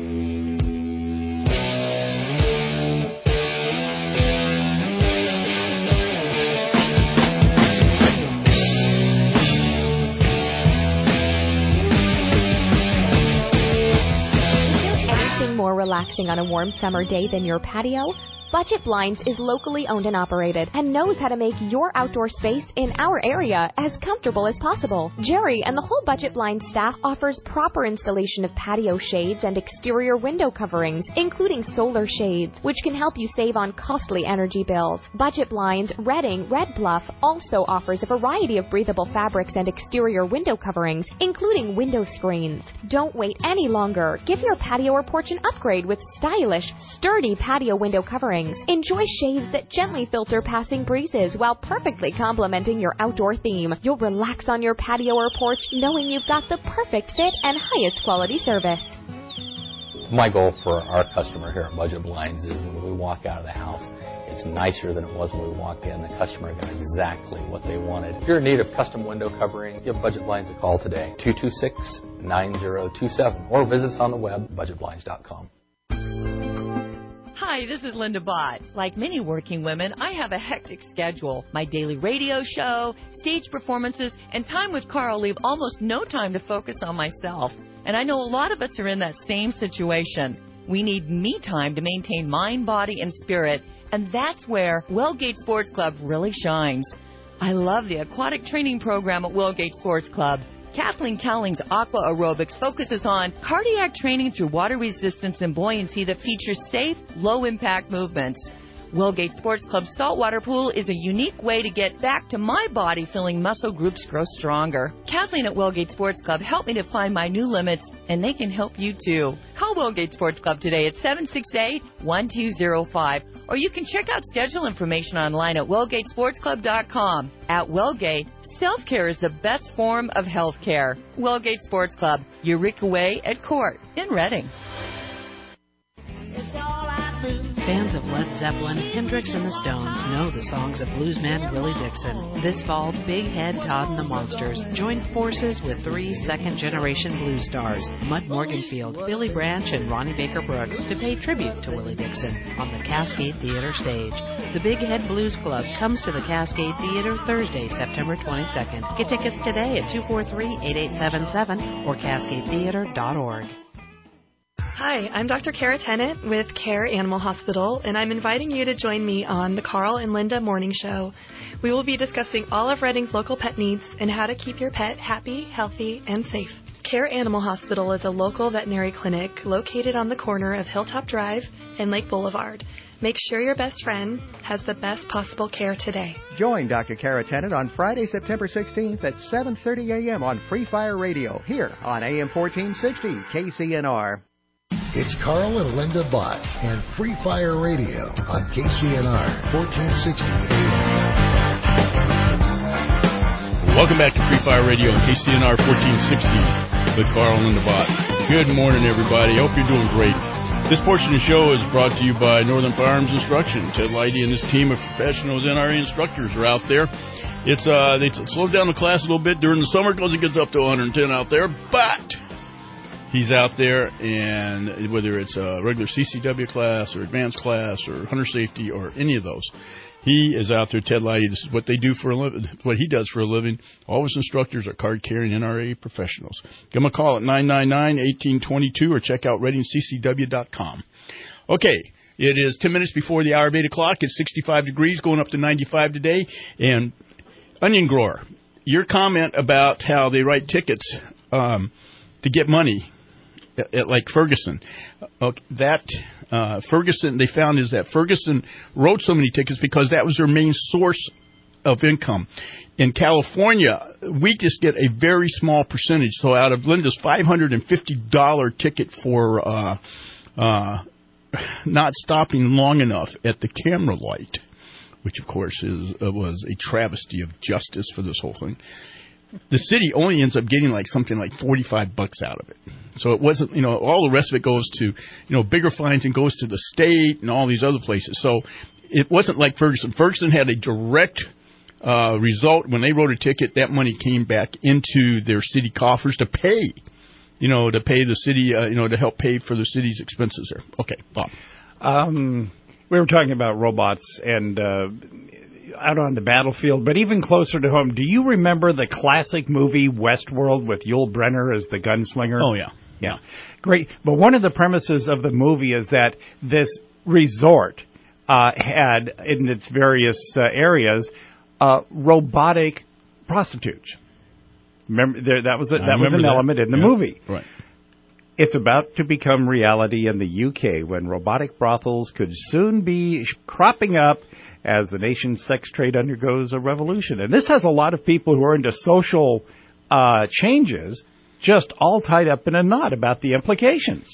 More relaxing on a warm summer day than your patio? Budget Blinds is locally owned and operated and knows how to make your outdoor space in our area as comfortable as possible. Jerry and the whole Budget Blinds staff offers proper installation of patio shades and exterior window coverings, including solar shades, which can help you save on costly energy bills. Budget Blinds Redding Red Bluff also offers a variety of breathable fabrics and exterior window coverings, including window screens. Don't wait any longer. Give your patio or porch an upgrade with stylish, sturdy patio window coverings. Enjoy shades that gently filter passing breezes while perfectly complementing your outdoor theme. You'll relax on your patio or porch knowing you've got the perfect fit and highest quality service. My goal for our customer here at Budget Blinds is when we walk out of the house, it's nicer than it was when we walked in. The customer got exactly what they wanted. If you're in need of custom window covering, give Budget Blinds a call today, 226-9027, or visit us on the web, budgetblinds.com. Hi, this is Linda Bott. Like many working women, I have a hectic schedule. My daily radio show, stage performances, and time with Carl leave almost no time to focus on myself. And I know a lot of us are in that same situation. We need me time to maintain mind, body, and spirit, and that's where Wellgate Sports Club really shines. I love the aquatic training program at Wellgate Sports Club. Kathleen Cowling's Aqua Aerobics focuses on cardiac training through water resistance and buoyancy that features safe, low-impact movements. Wellgate Sports Club's saltwater pool is a unique way to get back to my body feeling muscle groups grow stronger. Kathleen at Wellgate Sports Club helped me to find my new limits, and they can help you too. Call Wellgate Sports Club today at 768-1205, or you can check out schedule information online at wellgatesportsclub.com. At Wellgate, self-care is the best form of health care. Wellgate Sports Club, Eureka Way at Court in Reading. Fans of Led Zeppelin, Hendrix, and the Stones know the songs of bluesman Willie Dixon. This fall, Big Head Todd and the Monsters joined forces with 3 second-generation blues stars, Mud Morganfield, Billy Branch, and Ronnie Baker Brooks, to pay tribute to Willie Dixon on the Cascade Theater stage. The Big Head Blues Club comes to the Cascade Theater Thursday, September 22nd. Get tickets today at 243-8877 or cascadetheater.org. Hi, I'm Dr. Kara Tennant with Care Animal Hospital, and I'm inviting you to join me on the Carl and Linda Morning Show. We will be discussing all of Reading's local pet needs and how to keep your pet happy, healthy, and safe. Care Animal Hospital is a local veterinary clinic located on the corner of Hilltop Drive and Lake Boulevard. Make sure your best friend has the best possible care today. Join Dr. Kara Tennant on Friday, September 16th at 7:30 a.m. on Free Fire Radio here on AM 1460 KCNR. It's Carl and Linda Bott and Free Fire Radio on KCNR 1460 AM. Welcome back to Free Fire Radio on KCNR 1460 with Carl and Linda Bott. Good morning, everybody. Hope you're doing great. This portion of the show is brought to you by Northern Firearms Instruction. Ted Leidy and his team of professionals NRA instructors are out there. They slowed down the class a little bit during the summer because it gets up to 110 out there, but he's out there, and whether it's a regular CCW class or advanced class or hunter safety or any of those, he is out there. Ted Leidy, this is what they do for a living, what he does for a living. All his instructors are card-carrying NRA professionals. Give him a call at 999-1822 or check out ReadingCCW.com. Okay, it is 10 minutes before the hour of 8 o'clock. It's 65 degrees, going up to 95 today. And Onion Grower, your comment about how they write tickets to get money, like Ferguson, Ferguson, they found is that Ferguson wrote so many tickets because that was their main source of income. In California, we just get a very small percentage. So out of Linda's $550 ticket for not stopping long enough at the camera light, which of course was a travesty of justice for this whole thing, the city only ends up getting something like $45 out of it. So it wasn't, all the rest of it goes to, bigger fines and goes to the state and all these other places. So it wasn't like Ferguson. Ferguson had a direct result. When they wrote a ticket, that money came back into their city coffers to pay, to pay the city, to help pay for the city's expenses there. Okay, Bob. We were talking about robots and out on the battlefield, but even closer to home, do you remember the classic movie Westworld with Yul Brynner as the gunslinger? Oh, yeah. Yeah. Great. But one of the premises of the movie is that this resort had, in its various areas, robotic prostitutes. Remember, that was an element in the movie. Right. It's about to become reality in the UK when robotic brothels could soon be cropping up as the nation's sex trade undergoes a revolution. And this has a lot of people who are into social changes just all tied up in a knot about the implications.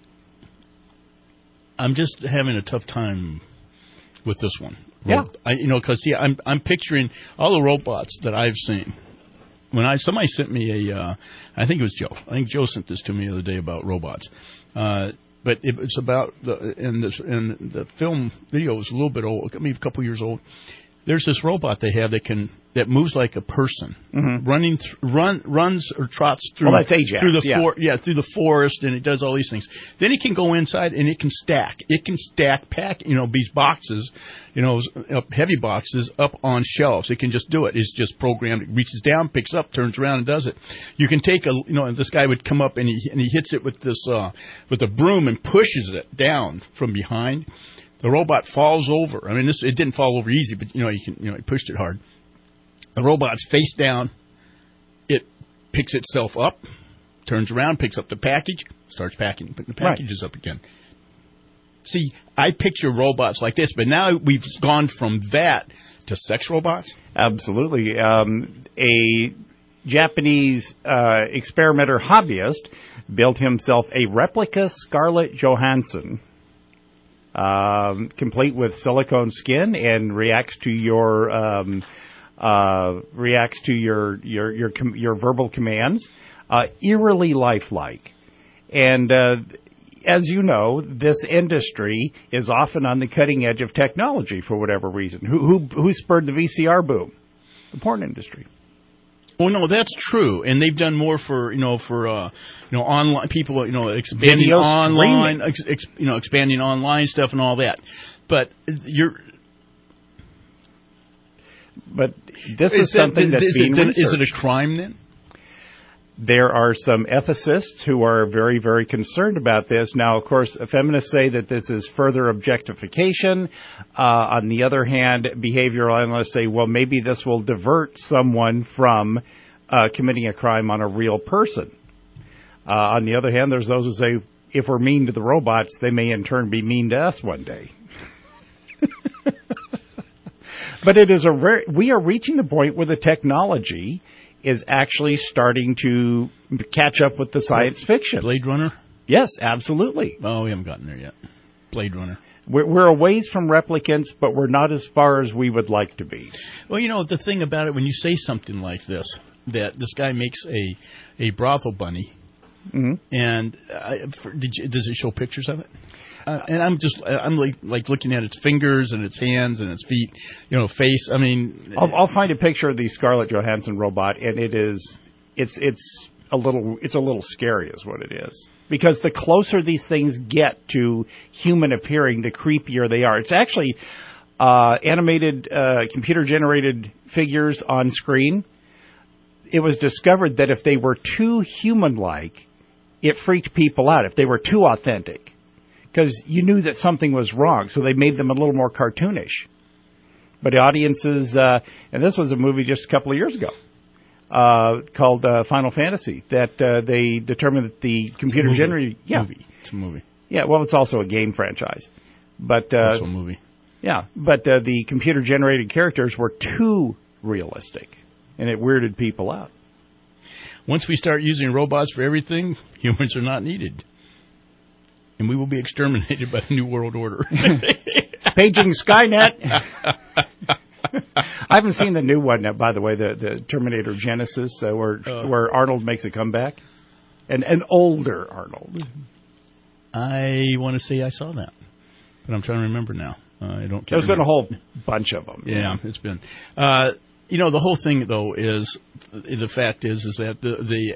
I'm just having a tough time with this one. Yeah. Because, I'm picturing all the robots that I've seen. When somebody sent me I think it was Joe. I think Joe sent this to me the other day about robots. But it's about the film video was a little bit old, maybe a couple years old. There's this robot they have that moves like a person, runs or trots through that's Ajax, through the forest, and it does all these things. Then it can go inside and it can stack. It can stack these boxes, heavy boxes up on shelves. It can just do it. It's just programmed. It reaches down, picks up, turns around, and does it. You can take and this guy would come up and he hits it with this with a broom and pushes it down from behind. The robot falls over. I mean, it didn't fall over easy, but he pushed it hard. The robot's face down. It picks itself up, turns around, picks up the package, starts packing, putting the packages up again. See, I picture robots like this, but now we've gone from that to sex robots. Absolutely. A Japanese experimenter hobbyist built himself a replica Scarlett Johansson. Complete with silicone skin and reacts to your verbal commands, eerily lifelike. And as you know, this industry is often on the cutting edge of technology for whatever reason. Who spurred the VCR boom? The porn industry. Well, no, that's true, and they've done more for online people, expanding online, expanding online stuff and all that. But this is something that's being researched. Is it a crime then? There are some ethicists who are very, very concerned about this. Now, of course, feminists say that this is further objectification. On the other hand, behavioral analysts say, well, maybe this will divert someone from committing a crime on a real person. On the other hand, there's those who say, if we're mean to the robots, they may in turn be mean to us one day. But it is we are reaching the point where the technology is actually starting to catch up with the science fiction. Blade Runner? Yes, absolutely. Oh, we haven't gotten there yet. Blade Runner. We're a ways from replicants, but we're not as far as we would like to be. Well, the thing about it, when you say something like this, that this guy makes a brothel bunny, and does it show pictures of it? And I'm like looking at its fingers and its hands and its feet, face. I mean, I'll find a picture of the Scarlett Johansson robot, and it's a little scary, is what it is. Because the closer these things get to human appearing, the creepier they are. It's actually animated, computer generated figures on screen. It was discovered that if they were too human-like, it freaked people out. If they were too authentic. Because you knew that something was wrong, so they made them a little more cartoonish. But the audiences, and this was a movie just a couple of years ago, called Final Fantasy, that they determined that the computer generated... Yeah. It's a movie. Yeah, well, it's also a game franchise. But it's also a movie. Yeah, but the computer generated characters were too realistic, and it weirded people out. Once we start using robots for everything, humans are not needed. And we will be exterminated by the New World Order. Paging Skynet. I haven't seen the new one, by the way, the Terminator Genesis, where Arnold makes a comeback. An older Arnold. I want to say I saw that, but I'm trying to remember now. There's been a whole bunch of them. Yeah, it's been. The whole thing, though, is the fact is that the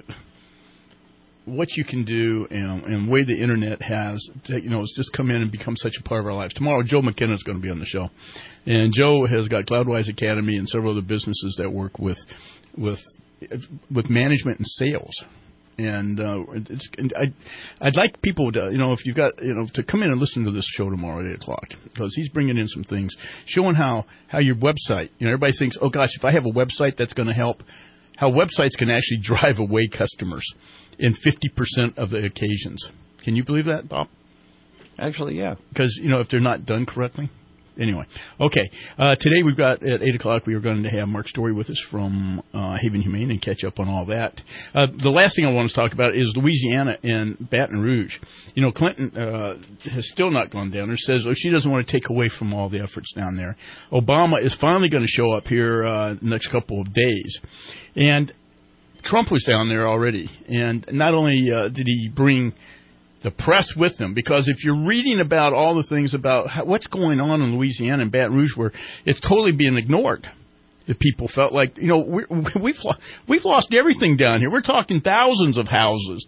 what you can do and the way the Internet has, it's just come in and become such a part of our lives. Tomorrow, Joe McKenna is going to be on the show. And Joe has got Cloudwise Academy and several other businesses that work with management and sales. And I'd like people to, if you've got, to come in and listen to this show tomorrow at 8 o'clock, because he's bringing in some things, showing how your website, everybody thinks, oh gosh, if I have a website, that's going to help, how websites can actually drive away customers in 50% of the occasions. Can you believe that, Bob? Actually, yeah. Because, if they're not done correctly. Anyway, okay. Today we've got, at 8 o'clock, we are going to have Mark Story with us from Haven Humane and catch up on all that. The last thing I want to talk about is Louisiana and Baton Rouge. Clinton has still not gone down there, says she doesn't want to take away from all the efforts down there. Obama is finally going to show up here the next couple of days. And Trump was down there already. And not only did he bring the press with them, because if you're reading about all the things about what's going on in Louisiana and Baton Rouge, where it's totally being ignored, the people felt like, we've lost everything down here. We're talking thousands of houses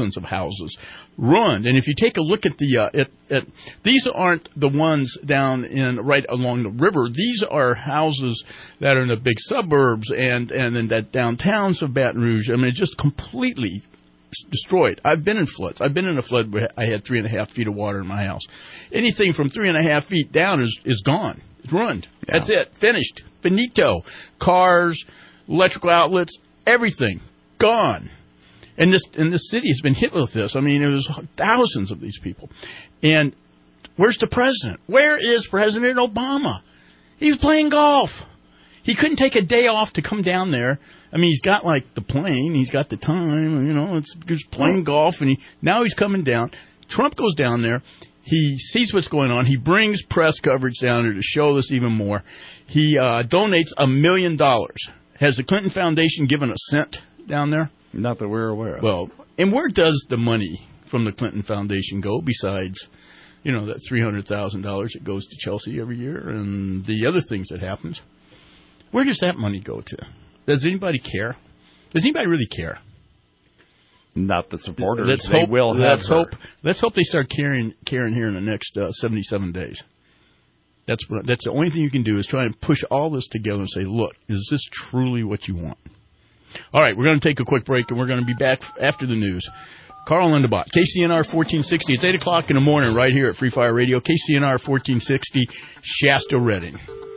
ruined. And if you take a look at these aren't the ones down right along the river. These are houses that are in the big suburbs and in that downtowns of Baton Rouge. I mean, just completely destroyed. I've been in floods. I've been in a flood where I had 3.5 feet of water in my house. Anything from 3.5 feet down is gone. It's ruined. Yeah. That's it. Finished. Finito. Cars, electrical outlets, everything gone. And this city has been hit with this. I mean, it was thousands of these people. And where's the president? Where is President Obama? He was playing golf. He couldn't take a day off to come down there. I mean, he's got, the plane. He's got the time. He's playing golf. And now he's coming down. Trump goes down there. He sees what's going on. He brings press coverage down there to show this even more. He donates $1 million. Has the Clinton Foundation given a cent down there? Not that we're aware of. Well, and where does the money from the Clinton Foundation go besides, that $300,000 that goes to Chelsea every year and the other things that happens? Where does that money go to? Does anybody care? Does anybody really care? Not the supporters. Let's hope they start caring here in the next 77 days. That's the only thing you can do is try and push all this together and say, look, is this truly what you want? All right, we're going to take a quick break, and we're going to be back after the news. Carl Lindebott, KCNR 1460. It's 8 o'clock in the morning right here at Free Fire Radio. KCNR 1460, Shasta, Redding.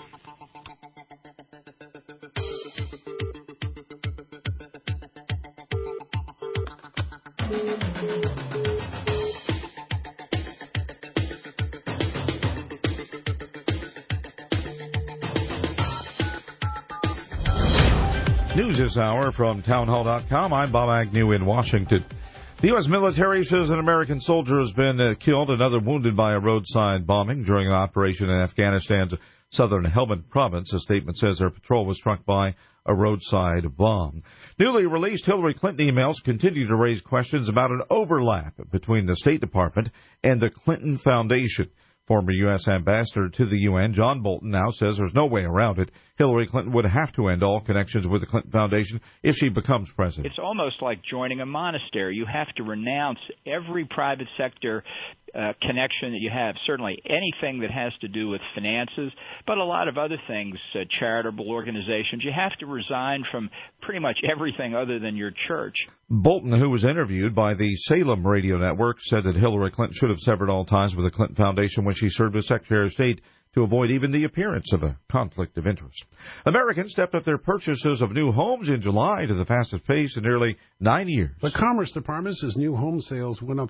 News this hour from townhall.com. I'm Bob Agnew in Washington. The U.S. military says an American soldier has been killed, another wounded by a roadside bombing during an operation in Afghanistan's southern Helmand province. A statement says their patrol was struck by a roadside bomb. Newly released Hillary Clinton emails continue to raise questions about an overlap between the State Department and the Clinton Foundation. Former U.S. Ambassador to the UN, John Bolton, now says there's no way around it. Hillary Clinton would have to end all connections with the Clinton Foundation if she becomes president. It's almost like joining a monastery. You have to renounce every private sector connection that you have, certainly anything that has to do with finances, but a lot of other things, charitable organizations. You have to resign from pretty much everything other than your church. Bolton, who was interviewed by the Salem radio network, said that Hillary Clinton should have severed all ties with the Clinton Foundation when she served as Secretary of State to avoid even the appearance of a conflict of interest. Americans stepped up their purchases of new homes in July to the fastest pace in nearly 9 years. The Commerce Department says new home sales went up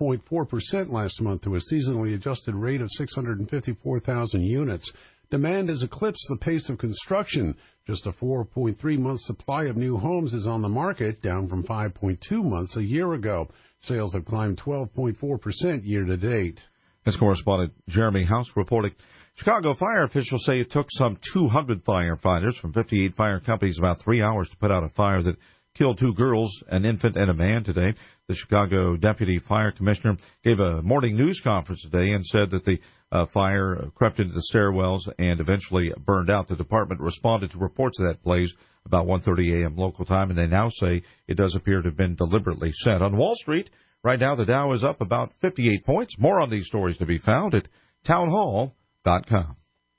12.4% last month to a seasonally adjusted rate of 654,000 units. Demand has eclipsed the pace of construction. Just a 4.3-month supply of new homes is on the market, down from 5.2 months a year ago. Sales have climbed 12.4% year to date. As correspondent Jeremy House reporting, Chicago fire officials say it took some 200 firefighters from 58 fire companies about 3 hours to put out a fire that killed 2 girls, an infant, and a man today. The Chicago Deputy Fire Commissioner gave a morning news conference today and said that the fire crept into the stairwells and eventually burned out. The department responded to reports of that blaze about 1:30 a.m. local time, and they now say it does appear to have been deliberately set. On Wall Street, right now the Dow is up about 58 points. More on these stories to be found at townhall.com.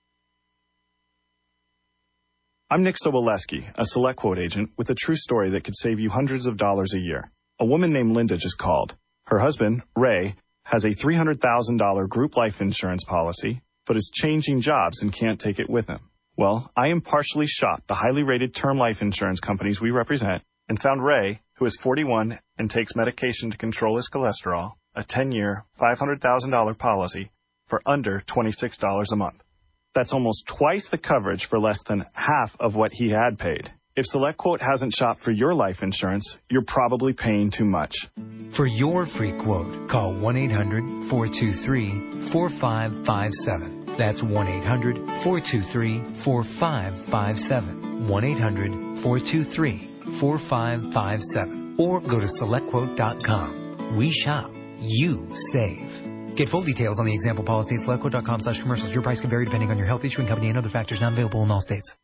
I'm Nick Soboleski, a Select Quote agent with a true story that could save you hundreds of dollars a year. A woman named Linda just called. Her husband, Ray, has a $300,000 group life insurance policy, but is changing jobs and can't take it with him. Well, I impartially shopped the highly rated term life insurance companies we represent and found Ray, who is 41 and takes medication to control his cholesterol, a 10-year, $500,000 policy for under $26 a month. That's almost twice the coverage for less than half of what he had paid. If SelectQuote hasn't shopped for your life insurance, you're probably paying too much. For your free quote, call 1-800-423-4557. That's 1-800-423-4557. 1-800-423-4557. Or go to SelectQuote.com. We shop. You save. Get full details on the example policy at SelectQuote.com/commercials. Your price can vary depending on your health, issuing company, and other factors not available in all states.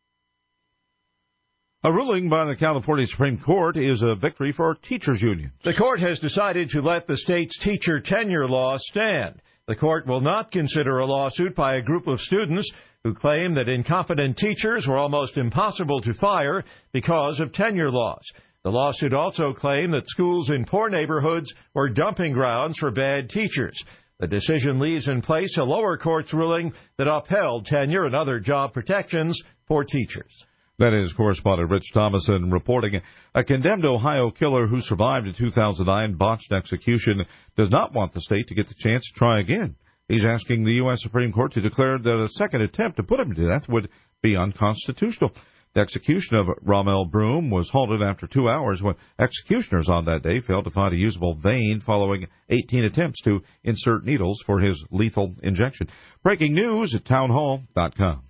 A ruling by the California Supreme Court is a victory for teachers' unions. The court has decided to let the state's teacher tenure law stand. The court will not consider a lawsuit by a group of students who claim that incompetent teachers were almost impossible to fire because of tenure laws. The lawsuit also claimed that schools in poor neighborhoods were dumping grounds for bad teachers. The decision leaves in place a lower court's ruling that upheld tenure and other job protections for teachers. That is correspondent Rich Thomason reporting. A condemned Ohio killer who survived a 2009 botched execution does not want the state to get the chance to try again. He's asking the U.S. Supreme Court to declare that a second attempt to put him to death would be unconstitutional. The execution of Rommel Broom was halted after 2 hours when executioners on that day failed to find a usable vein following 18 attempts to insert needles for his lethal injection. Breaking news at townhall.com.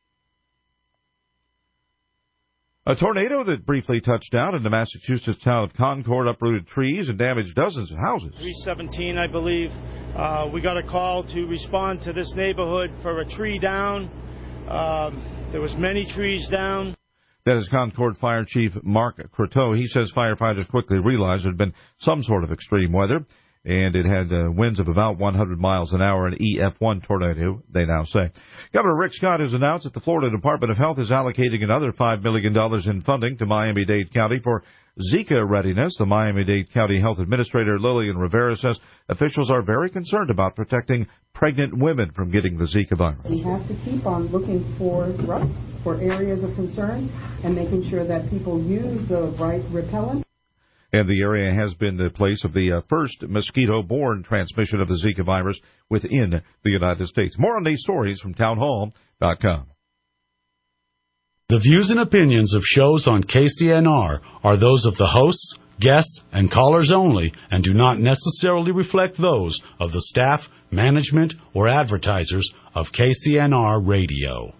A tornado that briefly touched down in the Massachusetts town of Concord uprooted trees and damaged dozens of houses. 317, I believe. We got a call to respond to this neighborhood for a tree down. There was many trees down. That is Concord Fire Chief Mark Croteau. He says firefighters quickly realized there had been some sort of extreme weather and it had winds of about 100 miles an hour, an EF1 tornado, they now say. Governor Rick Scott has announced that the Florida Department of Health is allocating another $5 million in funding to Miami-Dade County for Zika readiness. The Miami-Dade County Health Administrator Lillian Rivera says officials are very concerned about protecting pregnant women from getting the Zika virus. We have to keep on looking for threats, for areas of concern, and making sure that people use the right repellent. And the area has been the place of the first mosquito-borne transmission of the Zika virus within the United States. More on these stories from townhall.com. The views and opinions of shows on KCNR are those of the hosts, guests, and callers only and do not necessarily reflect those of the staff, management, or advertisers of KCNR Radio.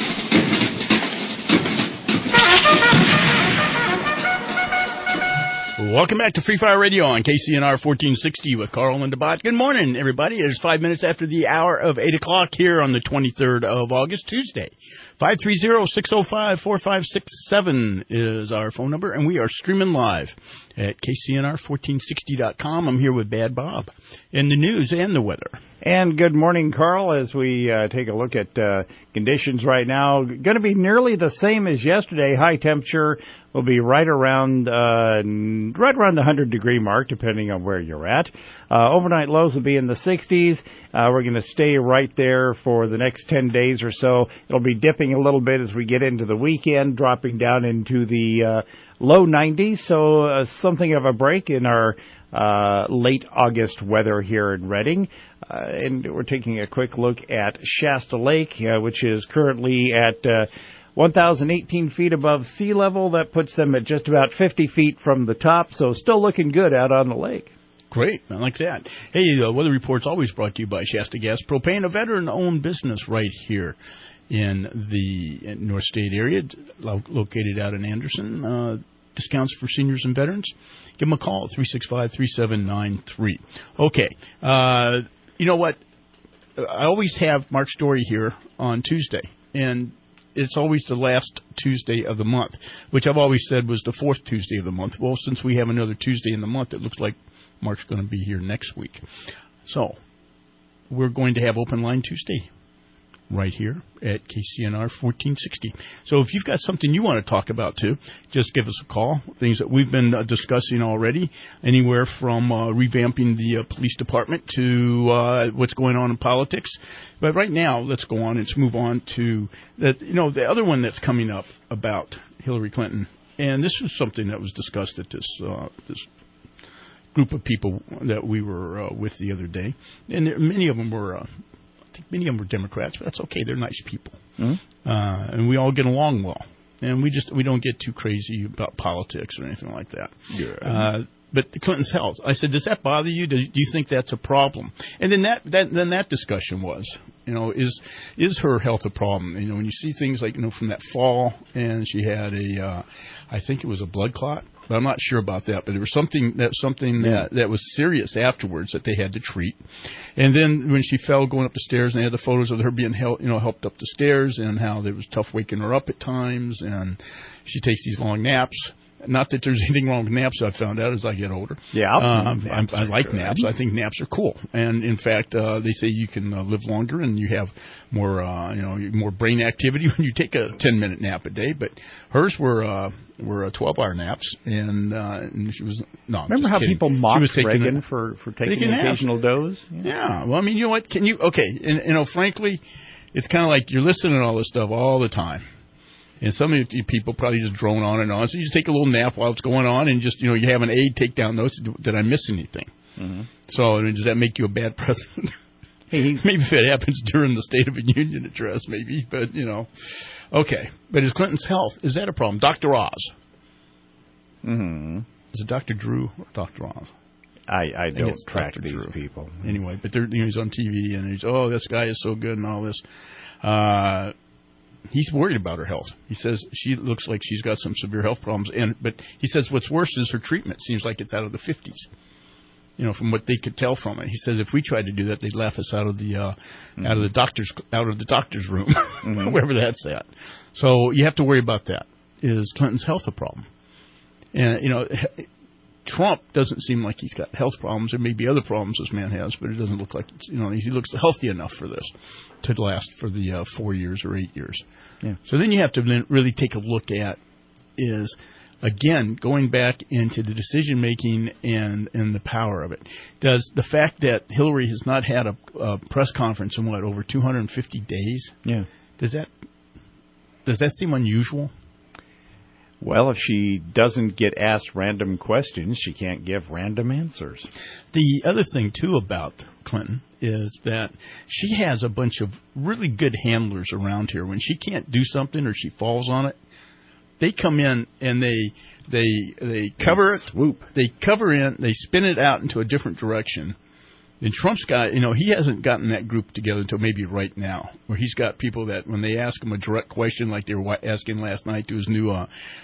Welcome back to Free Fire Radio on KCNR 1460 with Carl and DeBot. Good morning, everybody. It is 5 minutes after the hour of 8 o'clock here on the 23rd of August, Tuesday. 530-605-4567 is our phone number, and we are streaming live at KCNR1460.com. I'm here with Bad Bob and the news and the weather. And good morning, Carl, as we take a look at conditions right now. Going to be nearly the same as yesterday. High temperature will be right around the 100-degree mark, depending on where you're at. Overnight lows will be in the 60s. We're going to stay right there for the next 10 days or so. It'll be dipping a little bit as we get into the weekend, dropping down into the low 90s. So something of a break in our late August weather here in Redding. And we're taking a quick look at Shasta Lake, which is currently at 1,018 feet above sea level. That puts them at just about 50 feet from the top, so still looking good out on the lake. Great. I like that. Hey, Weather Report's always brought to you by Shasta Gas Propane, a veteran-owned business right here in the North State area, located out in Anderson. Discounts for seniors and veterans. Give them a call, 365-3793. Okay. You know what? I always have Mark Story here on Tuesday, and it's always the last Tuesday of the month, which I've always said was the fourth Tuesday of the month. Well, since we have another Tuesday in the month, it looks like Mark's going to be here next week. So we're going to have Open Line Tuesday right here at KCNR 1460. So if you've got something you want to talk about, too, just give us a call. Things that we've been discussing already, anywhere from revamping the police department to what's going on in politics. But right now, let's go on and move on to the other one that's coming up about Hillary Clinton. And this was something that was discussed at this group of people that we were with the other day. And many of them were many of them were Democrats, but that's okay. They're nice people. Mm-hmm. And we all get along well. And we don't get too crazy about politics or anything like that. Yeah. But Clinton's health, I said, does that bother you? Do you think that's a problem? And then that discussion was, is her health a problem? When you see things like, from that fall, and she had I think it was a blood clot. But I'm not sure about that. But there was something that was serious afterwards that they had to treat. And then when she fell going up the stairs, and they had the photos of her being helped up the stairs, and how it was tough waking her up at times, and she takes these long naps. Not that there's anything wrong with naps, I found out as I get older. Yeah, I like naps. I think naps are cool. And, in fact, they say you can live longer and you have more, more brain activity when you take a 10-minute nap a day. But hers were 12-hour naps. And she was – no, remember how kidding. People mocked Reagan for taking an occasional dose? Yeah. Well, I mean, you know what? Okay. And, frankly, it's kind of like you're listening to all this stuff all the time. And some of you people probably just drone on and on. So you just take a little nap while it's going on and just, you have an aide take down notes. Did I miss anything? Mm-hmm. So does that make you a bad president? Maybe if it happens during the State of the Union address, maybe. But, Okay. But is Clinton's health, is that a problem? Dr. Oz. Mm-hmm. Is it Dr. Drew or Dr. Oz? I don't track these Drew. People. Anyway, but he's on TV and he's, this guy is so good and all this. He's worried about her health. He says she looks like she's got some severe health problems. But he says what's worse is her treatment. Seems like it's out of the 50s. From what they could tell from it. He says if we tried to do that, they'd laugh us out of the doctor's room, mm-hmm. wherever that's at. So you have to worry about that. Is Clinton's health a problem? And Trump doesn't seem like he's got health problems. There may be other problems this man has, but it doesn't look like, he looks healthy enough for this to last for the 4 years or 8 years. Yeah. So then you have to really take a look at is, again, going back into the decision-making and the power of it. Does the fact that Hillary has not had a press conference in, over 250 days? Yeah. Does that seem unusual? Well, if she doesn't get asked random questions, she can't give random answers. The other thing, too, about Clinton is that she has a bunch of really good handlers around here. When she can't do something or she falls on it, they come in and they cover it. Swoop. They cover in. They spin it out into a different direction. And Trump's got, he hasn't gotten that group together until maybe right now, where he's got people that when they ask him a direct question, like they were asking last night to his the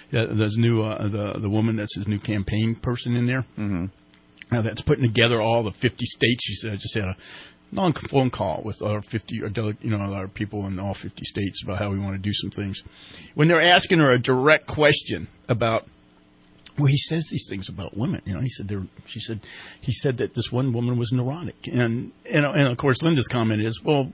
woman that's his new campaign person in there. Mm-hmm. Now that's putting together all the 50 states. She said, just had a long phone call with our 50, our people in all 50 states about how we want to do some things. When they're asking her a direct question about, well, he says these things about women. He said that this one woman was neurotic, and of course Linda's comment is, well,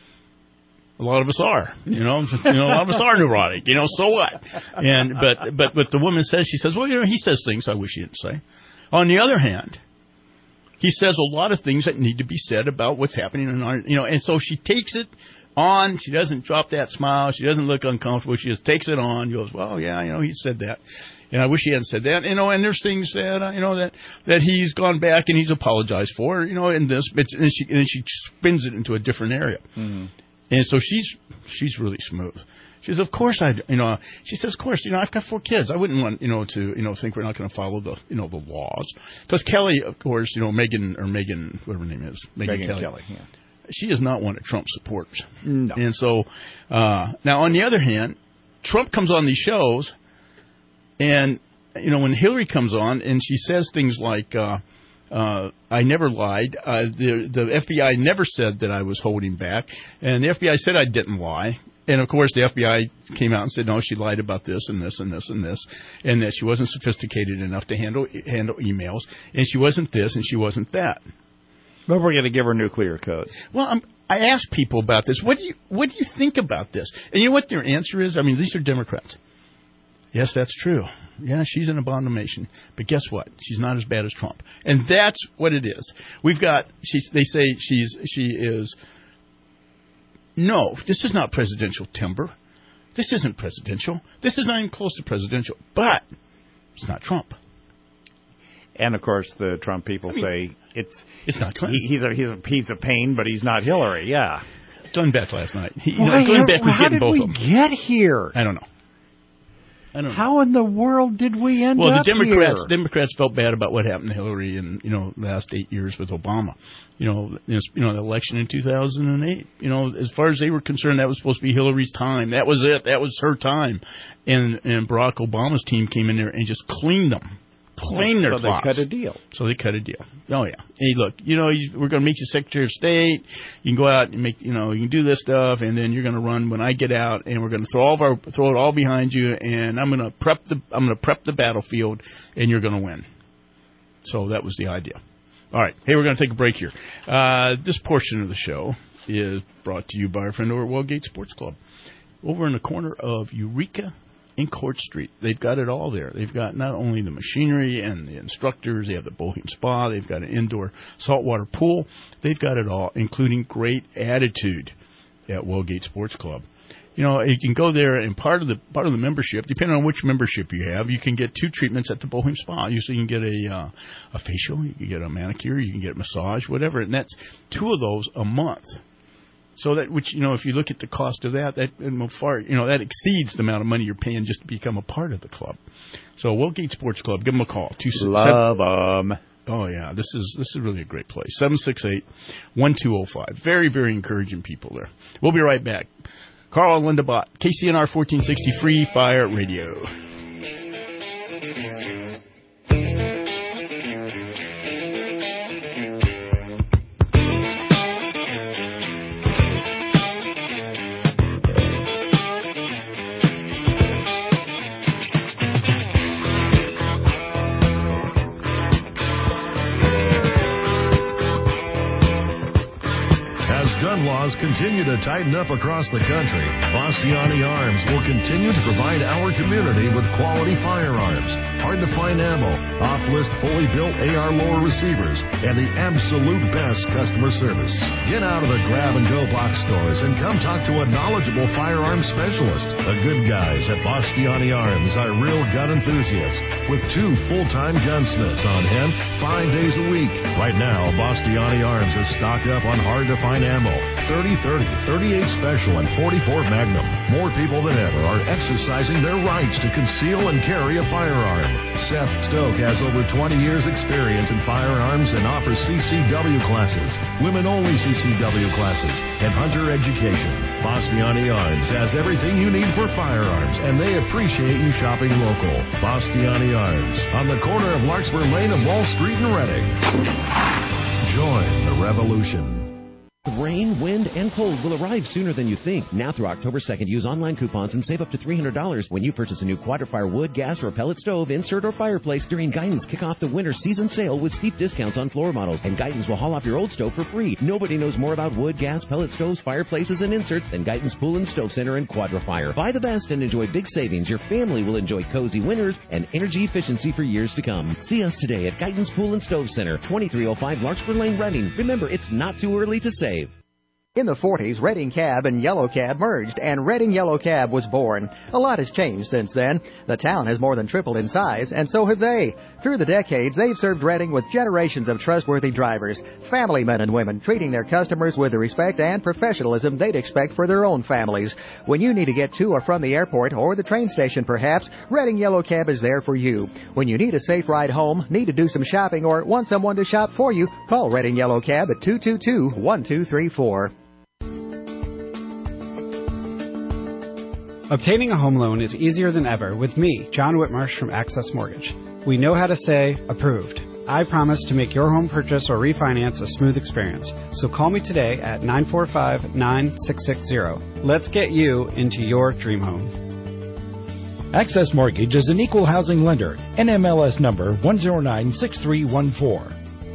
a lot of us are, a lot of us are neurotic, so what? And but the woman says, she says, well, he says things I wish he didn't say. On the other hand, he says a lot of things that need to be said about what's happening in our, and so she takes it on. She doesn't drop that smile. She doesn't look uncomfortable. She just takes it on. Goes, well, yeah, he said that. And I wish he hadn't said that, and there's things that, that he's gone back and he's apologized for, and she spins it into a different area. Mm-hmm. And so she's really smooth. She says, of course she says, of course, I've got 4 kids. I wouldn't want, to think we're not going to follow the, the laws. Because Kelly, of course, Megan, whatever her name is, Megan Kelly. Yeah. She is not one of Trump's supporters. No. And so, now on the other hand, Trump comes on these shows. And, when Hillary comes on and she says things like, I never lied, the FBI never said that I was holding back, and the FBI said I didn't lie. And, of course, the FBI came out and said, no, she lied about this and this and this and this, and that she wasn't sophisticated enough to handle emails, and she wasn't this and she wasn't that. But we're going to give her nuclear code. Well, I asked people about this. What do you think about this? And you know what their answer is? I mean, these are Democrats. Yes, that's true. Yeah, she's an abomination. But guess what? She's not as bad as Trump. And that's what it is. They say she is, no, this is not presidential timber. This isn't presidential. This is not even close to presidential. But it's not Trump. And, of course, the Trump people say it's not Clinton. He's a pain, but he's not Hillary. Yeah. Glenn Beck last night. Glenn Beck was getting both of them. How did we get here? I don't know. How in the world did we end up here? Well, the Democrats felt bad about what happened to Hillary in the last 8 years with Obama. The election in 2008. As far as they were concerned, that was supposed to be Hillary's time. That was it. That was her time. And Barack Obama's team came in there and just cleaned them. Claim their So they cut a deal. So they cut a deal. Oh, yeah. Hey, look, we're going to make you Secretary of State. You can go out and you can do this stuff, and then you're going to run when I get out, and we're going to throw it all behind you, and I'm going to prep the battlefield, and you're going to win. So that was the idea. All right. Hey, we're going to take a break here. This portion of the show is brought to you by our friend over at Wellgate Sports Club. Over in the corner of Eureka and Court Street. They've got it all there. They've got not only the machinery and the instructors, they have the Bohem Spa, they've got an indoor saltwater pool. They've got it all, including great attitude at Wellgate Sports Club. You can go there, and part of the membership, depending on which membership you have, you can get 2 treatments at the Bohem Spa. Usually you can get a facial, you can get a manicure, you can get a massage, whatever, and that's 2 of those a month. So that, which, if you look at the cost of that that exceeds the amount of money you're paying just to become a part of the club. So Wellgate Sports Club, give them a call. Love them. Oh yeah, this is really a great place. 768-1205. Very, very encouraging people there. We'll be right back. Carl and Linda Bott, KCNR 1460 Free Fire Radio. gun laws continue to tighten up across the country, Bastiani Arms will continue to provide our community with quality firearms, hard-to-find ammo, off-list fully built AR lower receivers, and the absolute best customer service. Get out of the grab-and-go box stores and come talk to a knowledgeable firearms specialist. The good guys at Bastiani Arms are real gun enthusiasts with 2 full-time gunsmiths on hand 5 days a week. Right now, Bastiani Arms is stocked up on hard-to-find ammo, 30-30, 38 Special, and 44 Magnum. More people than ever are exercising their rights to conceal and carry a firearm. Seth Stoke has over 20 years' experience in firearms and offers CCW classes, women-only CCW classes, and hunter education. Bastiani Arms has everything you need for firearms, and they appreciate you shopping local. Bastiani Arms, on the corner of Larkspur Lane and Wall Street in Reading. Join the revolution. Rain, wind, and cold will arrive sooner than you think. Now through October 2nd, use online coupons and save up to $300 when you purchase a new Quadrifire wood, gas, or pellet stove, insert, or fireplace during Guidance Kick Off the Winter Season Sale with steep discounts on floor models. And Guidance will haul off your old stove for free. Nobody knows more about wood, gas, pellet stoves, fireplaces, and inserts than Guidance Pool and Stove Center and Quadrifire. Buy the best and enjoy big savings. Your family will enjoy cozy winters and energy efficiency for years to come. See us today at Guidance Pool and Stove Center, 2305 Larkspur Lane, Reading. Remember, it's not too early to save. In the 40s, Reading Cab and Yellow Cab merged, and Reading Yellow Cab was born. A lot has changed since then. The town has more than tripled in size, and so have they. Through the decades, they've served Reading with generations of trustworthy drivers, family men and women, treating their customers with the respect and professionalism they'd expect for their own families. When you need to get to or from the airport or the train station, perhaps, Reading Yellow Cab is there for you. When you need a safe ride home, need to do some shopping, or want someone to shop for you, call Reading Yellow Cab at 222-1234. Obtaining a home loan is easier than ever with me, John Whitmarsh from Access Mortgage. We know how to say approved. I promise to make your home purchase or refinance a smooth experience. So call me today at 945-9660. Let's get you into your dream home. Access Mortgage is an equal housing lender. NMLS number 1096314.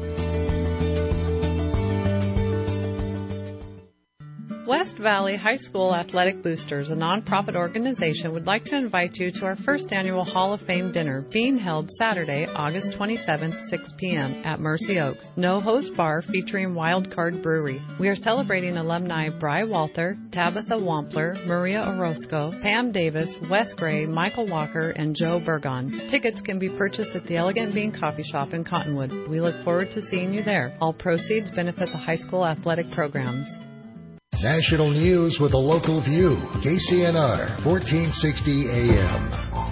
West Valley High School Athletic Boosters, a nonprofit organization, would like to invite you to our first annual Hall of Fame dinner being held Saturday, August 27th, 6 p.m. at Mercy Oaks. No host bar featuring Wild Card Brewery. We are celebrating alumni Bry Walther, Tabitha Wampler, Maria Orozco, Pam Davis, Wes Gray, Michael Walker, and Joe Bergon. Tickets can be purchased at the Elegant Bean Coffee Shop in Cottonwood. We look forward to seeing you there. All proceeds benefit the high school athletic programs. National news with a local view. KCNR, 1460 AM.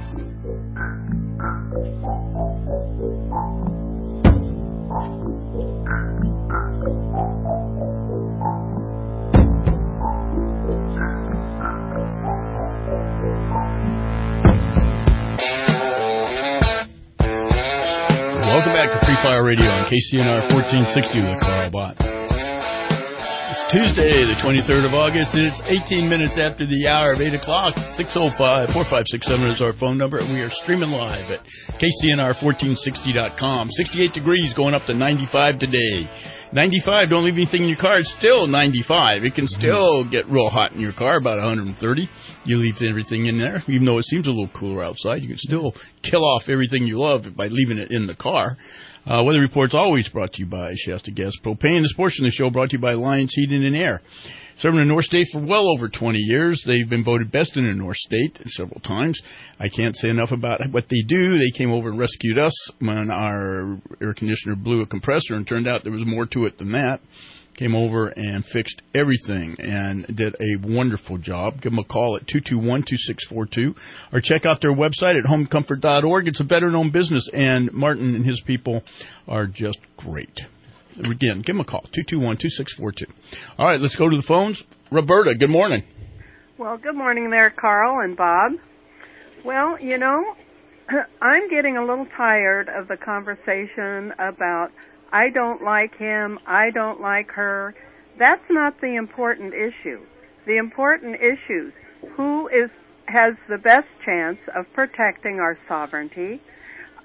Welcome back to Free Fire Radio on KCNR 1460 with Carl Bott. Tuesday, the 23rd of August, and it's 18 minutes after the hour of 8 o'clock. 605-4567 is our phone number, and we are streaming live at KCNR1460.com. 68 degrees, going up to 95 today. 95, don't leave anything in your car. It's still 95. It can still get real hot in your car, about 130. You leave everything in there. Even though it seems a little cooler outside, you can still kill off everything you love by leaving it in the car. Weather Report's always brought to you by Shasta Gas Propane. This portion of the show brought to you by Alliance Heating and Air. Serving the North State for well over 20 years. They've been voted best in the North State several times. I can't say enough about what they do. They came over and rescued us when our air conditioner blew a compressor, and turned out there was more to it than that. Came over and fixed everything and did a wonderful job. Give them a call at 221-2642 or check out their website at homecomfort.org. It's a veteran-owned business, and Martin and his people are just great. Again, give them a call, 221-2642. All right, let's go to the phones. Roberta, good morning. Well, good morning there, Carl and Bob. Well, you know, I'm getting a little tired of the conversation about I don't like him, I don't like her. That's not the important issue. The important issue, who has the best chance of protecting our sovereignty,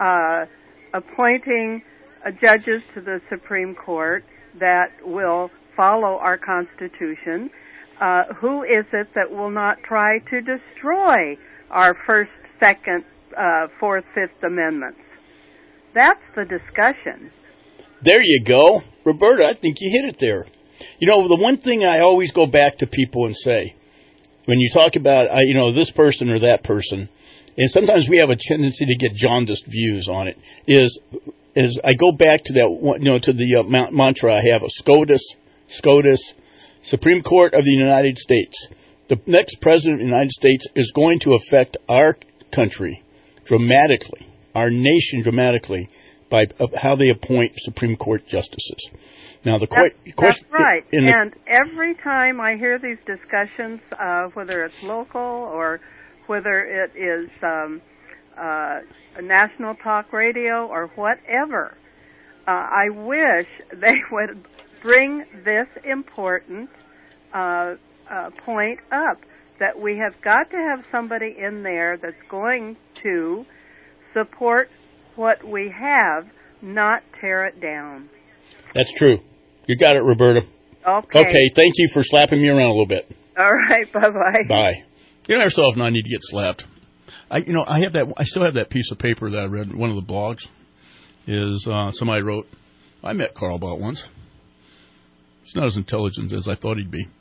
appointing judges to the Supreme Court that will follow our Constitution, who is it that will not try to destroy our First, Second, Fourth, Fifth Amendments? That's the discussion. There you go. Roberta, I think you hit it there. You know, the one thing I always go back to people and say, when you talk about, this person or that person, and sometimes we have a tendency to get jaundiced views on it, is I go back to that, to the mantra I have of SCOTUS, Supreme Court of the United States. The next president of the United States is going to affect our country dramatically, our nation dramatically, by how they appoint Supreme Court justices. Now, the question... That's right. And every time I hear these discussions, whether it's local or whether it is a national talk radio or whatever, I wish they would bring this important point up, that we have got to have somebody in there that's going to support what we have, not tear it down. That's true. You got it, Roberta. Okay, thank you for slapping me around a little bit. All right, bye-bye. Bye. You know yourself, and I need to get slapped. I still have that piece of paper that I read in one of the blogs. Somebody wrote, I met Carl about once. He's not as intelligent as I thought he'd be.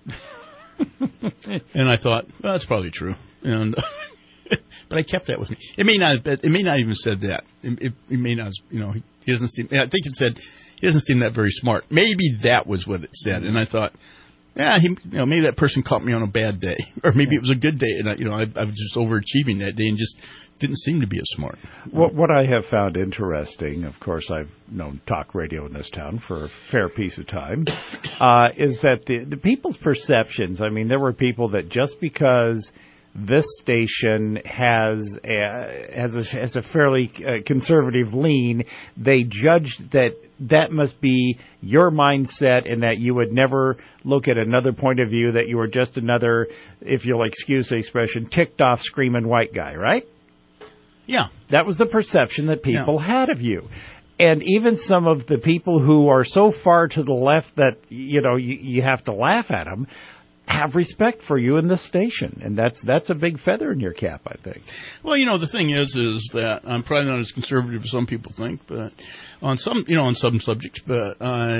And I thought, well, that's probably true. And but I kept that with me. It may not even said that. It may not. He doesn't seem. I think it said he doesn't seem that very smart. Maybe that was what it said. And I thought, maybe that person caught me on a bad day, or maybe it was a good day, and I was just overachieving that day and just didn't seem to be as smart. What I have found interesting, of course, I've known talk radio in this town for a fair piece of time, is that the people's perceptions. I mean, there were people that just because this station has a fairly conservative lean, they judged that must be your mindset, and that you would never look at another point of view, that you were just another, if you'll excuse the expression, ticked off screaming white guy, right? Yeah. That was the perception that people had of you. And even some of the people who are so far to the left that, you have to laugh at them, have respect for you in this station, and that's a big feather in your cap, I think. Well, the thing is that I'm probably not as conservative as some people think, but on some subjects, but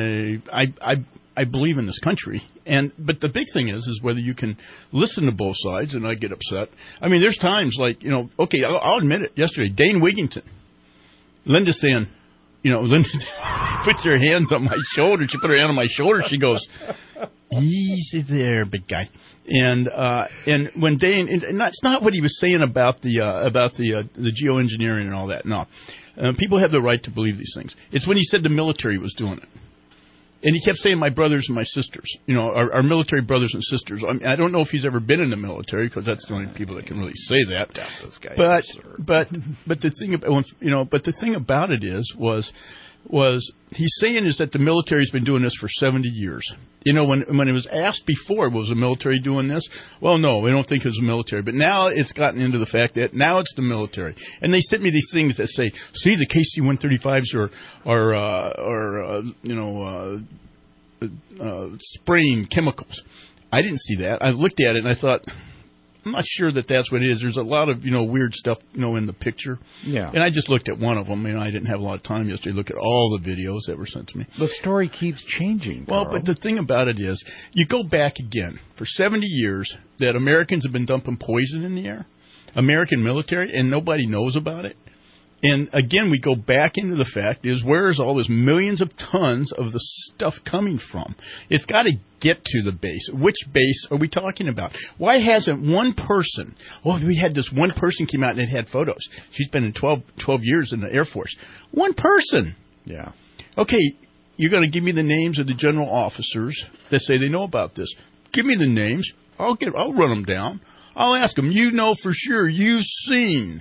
I believe in this country, but the big thing is whether you can listen to both sides, and I get upset. I mean, there's times like I'll admit it. Yesterday, Dane Wigington, Linda saying, Linda puts her hands on my shoulder. She put her hand on my shoulder. She goes, "Easy there, big guy." And when Dane, and that's not what he was saying about the geoengineering and all that. No, people have the right to believe these things. It's when he said the military was doing it. And he kept saying my brothers and my sisters, our military brothers and sisters. I don't know if he's ever been in the military, because that's the only people that can really say that. But the thing about it was he's saying is that the military's been doing this for 70 years. When it was asked before, was the military doing this? Well, no, we don't think it was the military. But now it's gotten into the fact that now it's the military. And they sent me these things that say, see, the KC-135s are spraying chemicals. I didn't see that. I looked at it and I thought, I'm not sure that that's what it is. There's a lot of, weird stuff, in the picture. Yeah. And I just looked at one of them. I didn't have a lot of time yesterday to look at all the videos that were sent to me. The story keeps changing, Carl. Well, but the thing about it is, you go back again. For 70 years, that Americans have been dumping poison in the air. American military, and nobody knows about it. And again, we go back into the fact is, where is all this millions of tons of the stuff coming from? It's got to get to the base. Which base are we talking about? Why hasn't one person, we had this one person came out and it had photos. She's been in 12 years in the Air Force. One person. Yeah. Okay, you're going to give me the names of the general officers that say they know about this. Give me the names. I'll run them down. I'll ask them, for sure, you've seen,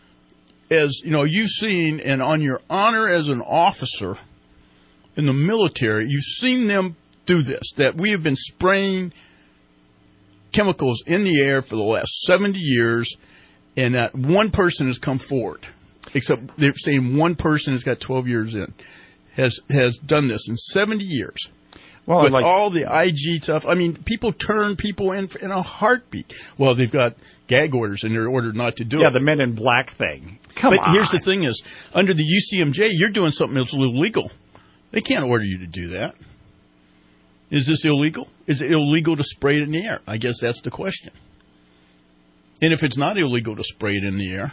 and on your honor as an officer in the military, you've seen them do this, that we have been spraying chemicals in the air for the last 70 years, and that one person has come forward, except they're saying one person has got 12 years in, has done this in 70 years. with all the IG stuff. I mean, people turn people in a heartbeat. Well, they've got gag orders, and they're ordered not to do it. Yeah, the Men in Black thing. Come on. But here's the thing is, under the UCMJ, you're doing something that's illegal. They can't order you to do that. Is this illegal? Is it illegal to spray it in the air? I guess that's the question. And if it's not illegal to spray it in the air,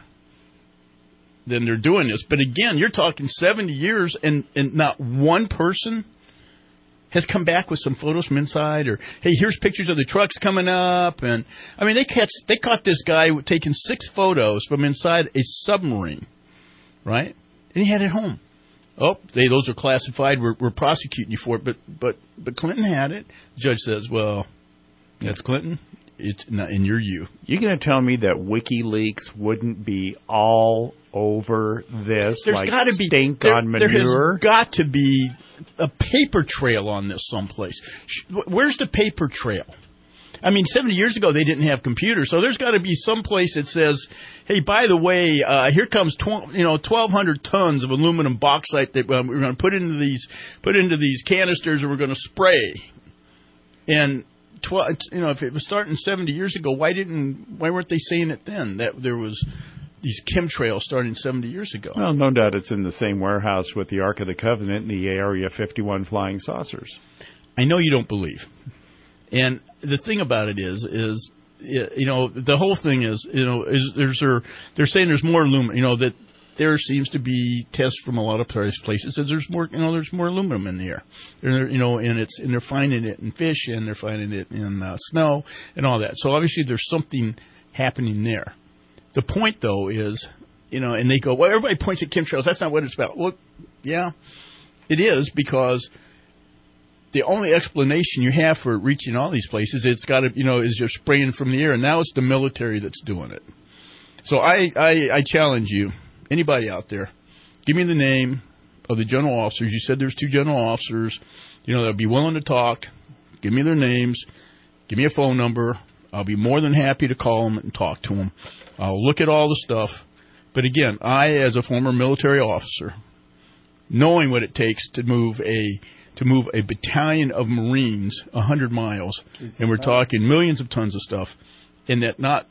then they're doing this. But again, you're talking 70 years, and not one person has come back with some photos from inside, or, hey, here's pictures of the trucks coming up. And I mean, they caught this guy taking 6 photos from inside a submarine, right? And he had it home. Oh, those are classified. We're prosecuting you for it. But Clinton had it. The judge says, well, that's Clinton. It's not, and you're you. You're going to tell me that WikiLeaks wouldn't be all over this? There's got to be stink on manure. There has got to be a paper trail on this someplace. Where's the paper trail? I mean, 70 years ago they didn't have computers, so there's got to be some place that says, "Hey, by the way, here comes 1,200 tons of aluminum bauxite that we're going to put into these canisters, and we're going to spray." And if it was starting 70 years ago, why weren't they saying it then? That there was these chemtrails starting 70 years ago. Well, no doubt it's in the same warehouse with the Ark of the Covenant and the Area 51 flying saucers. I know you don't believe. And the thing about it is the whole thing is they're saying there's more aluminum, that there seems to be tests from a lot of places that there's more aluminum in the air, and they're finding it in fish, and they're finding it in snow and all that. So obviously there's something happening there. The point though is, and they go, well, everybody points at chemtrails. That's not what it's about. Well, yeah, it is, because the only explanation you have for reaching all these places, it's got to, is you're spraying from the air, and now it's the military that's doing it. So I challenge you, anybody out there, give me the name of the general officers. You said there's 2 general officers, that'll be willing to talk. Give me their names. Give me a phone number. I'll be more than happy to call them and talk to them. I'll look at all the stuff. But again, I, as a former military officer, knowing what it takes to move a battalion of Marines 100 miles, and we're talking millions of tons of stuff, and that not,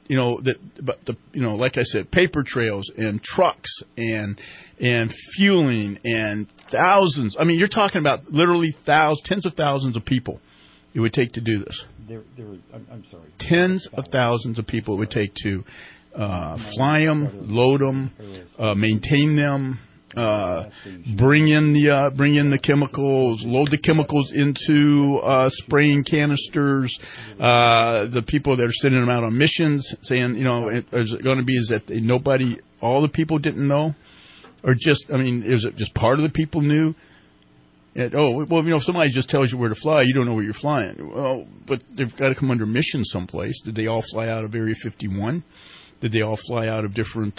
like I said, paper trails and trucks and fueling and thousands. I mean, you're talking about literally tens of thousands of people it would take to do this. I'm sorry. Tens of thousands of people it would take to fly them, load them, maintain them. Bring in the chemicals, load the chemicals into spraying canisters. The people that are sending them out on missions, saying, is it going to be that all the people didn't know, or is it just part of the people knew? And, if somebody just tells you where to fly, you don't know where you're flying. Well, but they've got to come under mission someplace. Did they all fly out of Area 51? Did they all fly out of different?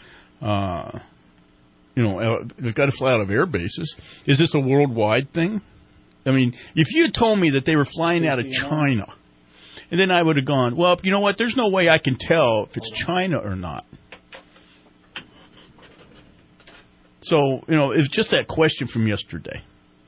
They've got to fly out of air bases. Is this a worldwide thing? I mean, if you had told me that they were flying out of China, and then I would have gone, well, you know what, there's no way I can tell if it's China or not. So, it's just that question from yesterday.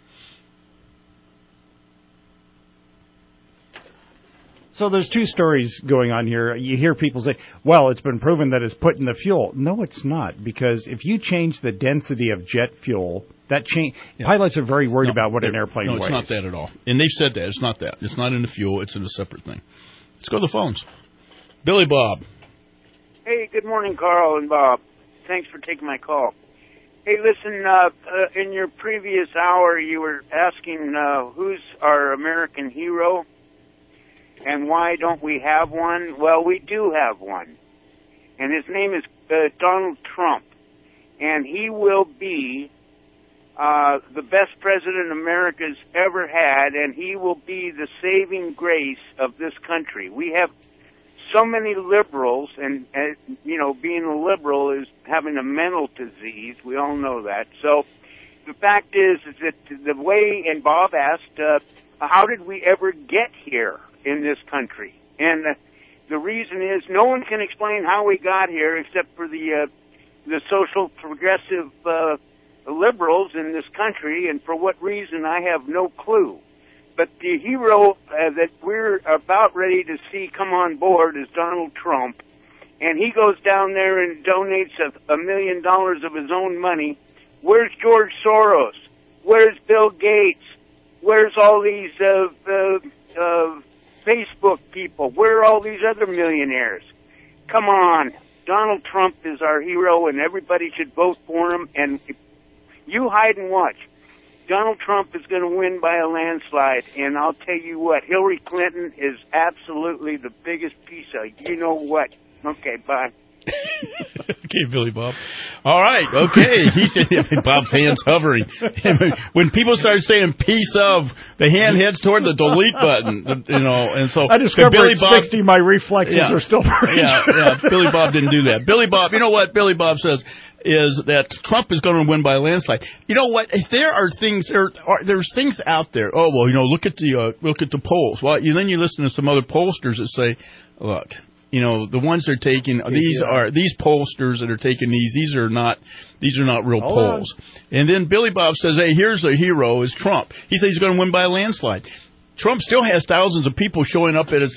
So there's 2 stories going on here. You hear people say, well, it's been proven that it's put in the fuel. No, it's not, because if you change the density of jet fuel, pilots are very worried about what an airplane weighs. No, it's not that at all. And they've said that. It's not that. It's not in the fuel. It's in a separate thing. Let's go to the phones. Billy Bob. Hey, good morning, Carl and Bob. Thanks for taking my call. Hey, listen, in your previous hour, you were asking who's our American hero. And why don't we have one? Well, we do have one. And his name is Donald Trump. And he will be the best president America's ever had, and he will be the saving grace of this country. We have so many liberals, and being a liberal is having a mental disease. We all know that. So the fact is that the way, and Bob asked, how did we ever get here in this country? And the reason is no one can explain how we got here except for the social progressive liberals in this country, and for what reason I have no clue. But the hero that we're about ready to see come on board is Donald Trump. And he goes down there and donates $1 million of his own money. Where's George Soros? Where's Bill Gates? Where's all these Facebook people? Where are all these other millionaires? Come on. Donald Trump is our hero, and everybody should vote for him. And you hide and watch. Donald Trump is going to win by a landslide, and I'll tell you what, Hillary Clinton is absolutely the biggest piece of you-know-what. Okay, bye. Okay, Billy Bob. All right, okay. He said Bob's hand's hovering. When people start saying "piece of," the hand heads toward the delete button. And so I discovered Billy Bob, 60. My reflexes are still pretty yeah. Billy Bob didn't do that. Billy Bob, you know what Billy Bob says is that Trump is going to win by a landslide. You know what? If there are things, there's things out there. Oh well, look at the polls. Well, then you listen to some other pollsters that say, look. The ones they're taking, these pollsters that are taking these are not real polls. And then Billy Bob says, hey, here's the hero is Trump. He says he's going to win by a landslide. Trump still has thousands of people showing up at his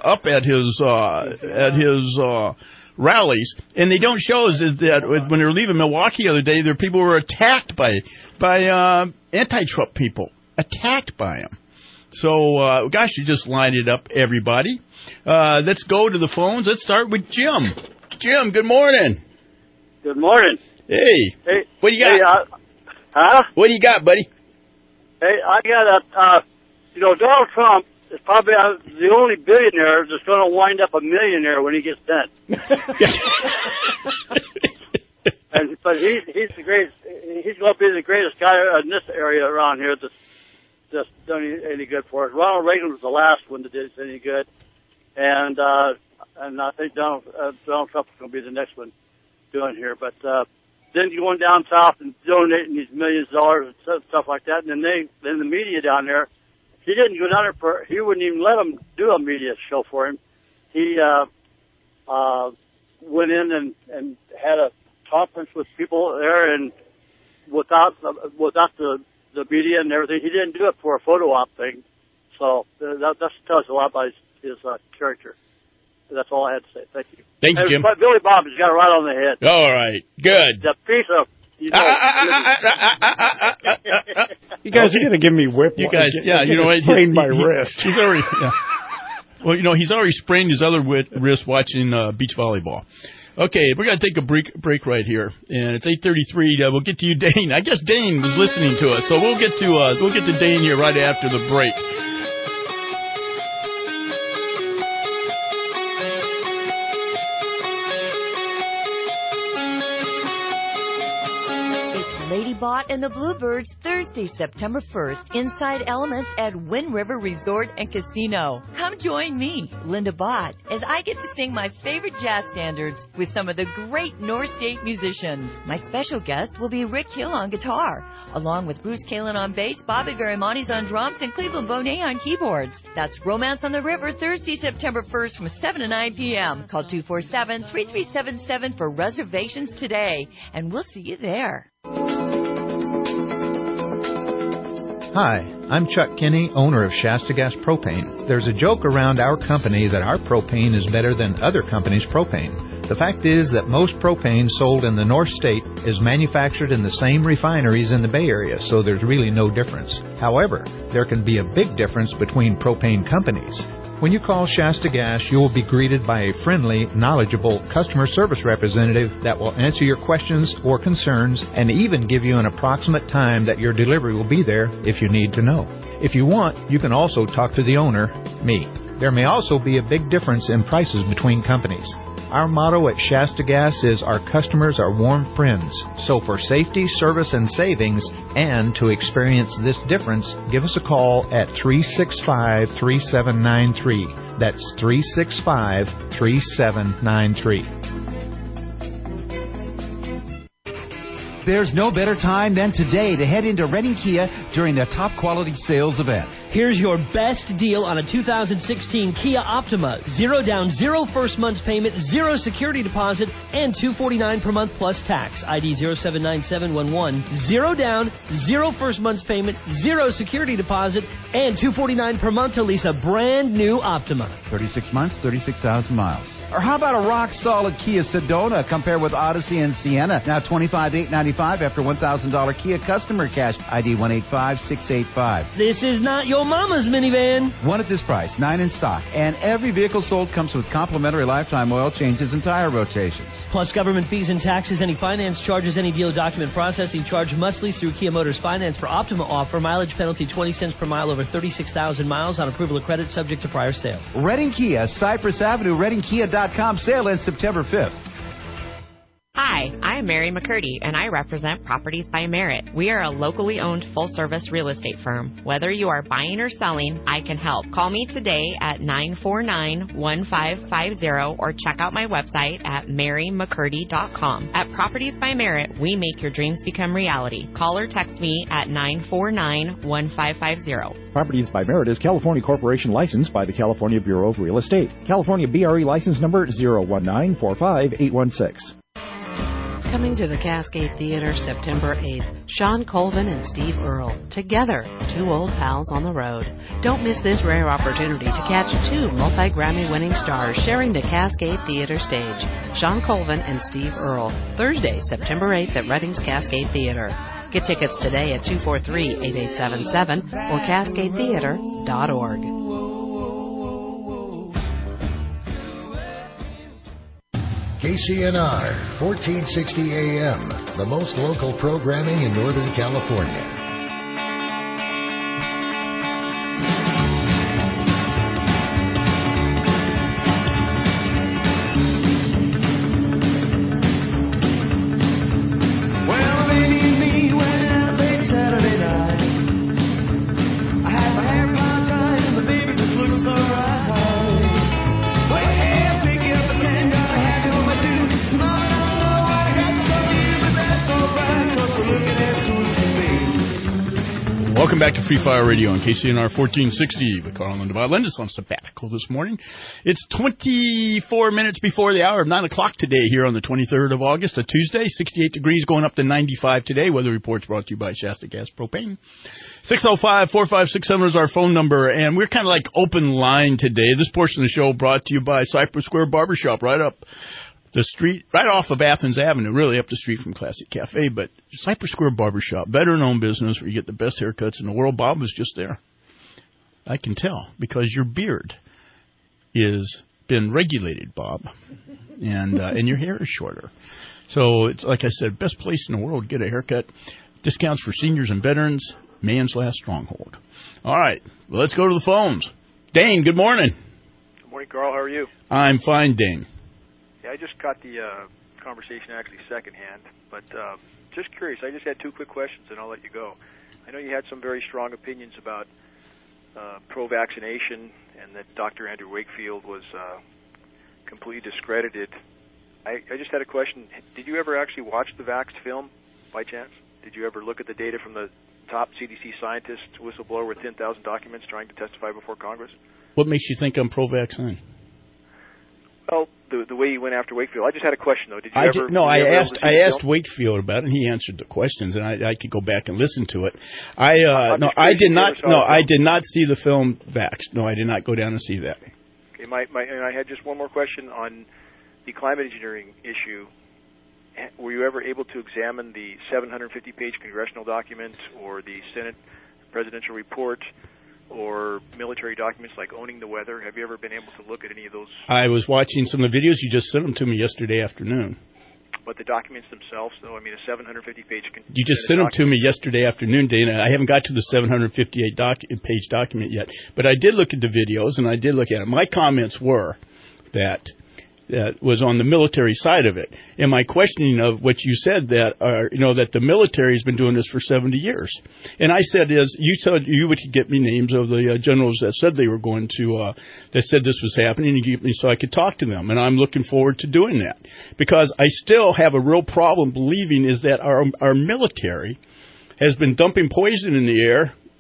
rallies, and they don't show us that when they were leaving Milwaukee the other day, there were people who were attacked by anti-Trump people, attacked by him. So, gosh, you just lined it up, everybody. Let's go to the phones. Let's start with Jim. Jim, good morning. Good morning. Hey. What do you got? Hey, huh? What do you got, buddy? Hey, I got Donald Trump is probably the only billionaire that's going to wind up a millionaire when he gets done. But he's the greatest. He's going to be the greatest guy in this area around here that's just done any good for us. Ronald Reagan was the last one that did us any good, and I think Donald Trump is going to be the next one doing here. But then you going down south and donating these millions of dollars and stuff like that, and then the media down there, he didn't go down there he wouldn't even let them do a media show for him. He went in and had a conference with people there, and without the media and everything. He didn't do it for a photo op thing. So that tells a lot about his character. That's all I had to say. Thank you. Thank you, Jim. Billy Bob has got it right on the head. All right. Good. The piece of... You guys are going to give me whip. You guys, sprained my wrist. He's already... Yeah. Well, he's already sprained his other wrist watching beach volleyball. Okay, we're going to take a break right here, and it's 8:33. We'll get to you, Dane. I guess Dane was listening to us, so we'll get to Dane here right after the break. Ladybot and the Bluebirds, Thursday, September 1st, inside Elements at Wind River Resort and Casino. Come join me, Linda Bott, as I get to sing my favorite jazz standards with some of the great North State musicians. My special guest will be Rick Hill on guitar, along with Bruce Kalin on bass, Bobby Varimanis on drums, and Cleveland Bonet on keyboards. That's Romance on the River, Thursday, September 1st from 7 to 9 p.m. Call 247-3377 for reservations today, and we'll see you there. Hi, I'm Chuck Kinney, owner of Shasta Gas Propane. There's a joke around our company that our propane is better than other companies' propane. The fact is that most propane sold in the North State is manufactured in the same refineries in the Bay Area, so there's really no difference. However, there can be a big difference between propane companies. When you call Shasta Gas, you will be greeted by a friendly, knowledgeable customer service representative that will answer your questions or concerns and even give you an approximate time that your delivery will be there if you need to know. If you want, you can also talk to the owner, me. There may also be a big difference in prices between companies. Our motto at Shasta Gas is our customers are warm friends. So for safety, service, and savings, and to experience this difference, give us a call at 365-3793. That's 365-3793. There's no better time than today to head into Redding Kia during the top quality sales event. Here's your best deal on a 2016 Kia Optima. 0 down, 0 first month's payment, 0 security deposit, and $249 per month plus tax. ID 079711. 0 down, 0 first month's payment, 0 security deposit, and $249 per month to lease a brand new Optima. 36 months, 36,000 miles. Or how about a rock-solid Kia Sedona compared with Odyssey and Sienna? Now $25,895 after $1,000 Kia customer cash. ID 185685. This is not your mama's minivan. One at this price, 9 in stock. And every vehicle sold comes with complimentary lifetime oil changes and tire rotations. Plus government fees and taxes, any finance charges, any deal document processing charge must lease through Kia Motors Finance for Optima offer. Mileage penalty 20 cents per mile over 36,000 miles on approval of credit subject to prior sale. Redding Kia, Cypress Avenue, ReddingKia.com. Sale ends September 5th. Hi, I'm Mary McCurdy, and I represent Properties by Merit. We are a locally owned full-service real estate firm. Whether you are buying or selling, I can help. Call me today at 949-1550 or check out my website at marymccurdy.com. At Properties by Merit, we make your dreams become reality. Call or text me at 949-1550. Properties by Merit is California Corporation licensed by the California Bureau of Real Estate. California BRE license number 019-45816. Coming to the Cascade Theater September 8th, Sean Colvin and Steve Earle. Together, two old pals on the road. Don't miss this rare opportunity to catch two multi-Grammy-winning stars sharing the Cascade Theater stage. Sean Colvin and Steve Earle. Thursday, September 8th at Redding's Cascade Theater. Get tickets today at 243-8877 or cascadetheater.org. KCNR, 1460 AM, the most local programming in Northern California. Welcome back to Free Fire Radio on KCNR 1460 with Carl and Linda Bob. Linda's on sabbatical this morning. It's 24 minutes before the hour of 9 o'clock today here on the 23rd of August, a Tuesday. 68 degrees going up to 95 today. Weather reports brought to you by Shasta Gas Propane. 605-456-7 is our phone number, and we're kind of like open line today. This portion of the show brought to you by Cypress Square Barbershop right up the street, right off of Athens Avenue, really up the street from Classic Cafe, but Cypress Square Barbershop, veteran-owned business where you get the best haircuts in the world. Bob was just there. I can tell, because your beard is been regulated, Bob, and your hair is shorter. So it's like I said, best place in the world to get a haircut. Discounts for seniors and veterans. Man's last stronghold. All right, well, let's go to the phones. Dane, good morning. Good morning, Carl. How are you? I'm fine, Dane. Yeah, I just caught the conversation actually secondhand, but just curious. I just had two quick questions, and I'll let you go. I know you had some very strong opinions about pro-vaccination and that Dr. Andrew Wakefield was completely discredited. I just had a question. Did you ever actually watch the Vax film by chance? Did you ever look at the data from the top CDC scientist, whistleblower with 10,000 documents trying to testify before Congress? What makes you think I'm pro-vaccine? Well, the way you went after Wakefield. I just had a question, though. Did you ever? No, I asked Wakefield about it, and he answered the questions, and I could go back and listen to it. I did not see the film Vax. No, I did not go down and see that. Okay, and I had just one more question on the climate engineering issue. Were you ever able to examine the 750-page congressional document or the Senate presidential report or military documents like Owning the Weather? Have you ever been able to look at any of those? I was watching some of the videos. You just sent them to me yesterday afternoon. But the documents themselves, though, I mean, a 750-page... You just sent them to me yesterday afternoon, Dana. I haven't got to the 758-page document yet. But I did look at the videos, and I did look at it. My comments were that was on the military side of it. And my questioning of what you said that the military has been doing this for 70 years. And I said you would get me names of the generals that said they were going to that said this was happening, and give me so I could talk to them. And I'm looking forward to doing that, because I still have a real problem believing is that our military has been dumping poison in the air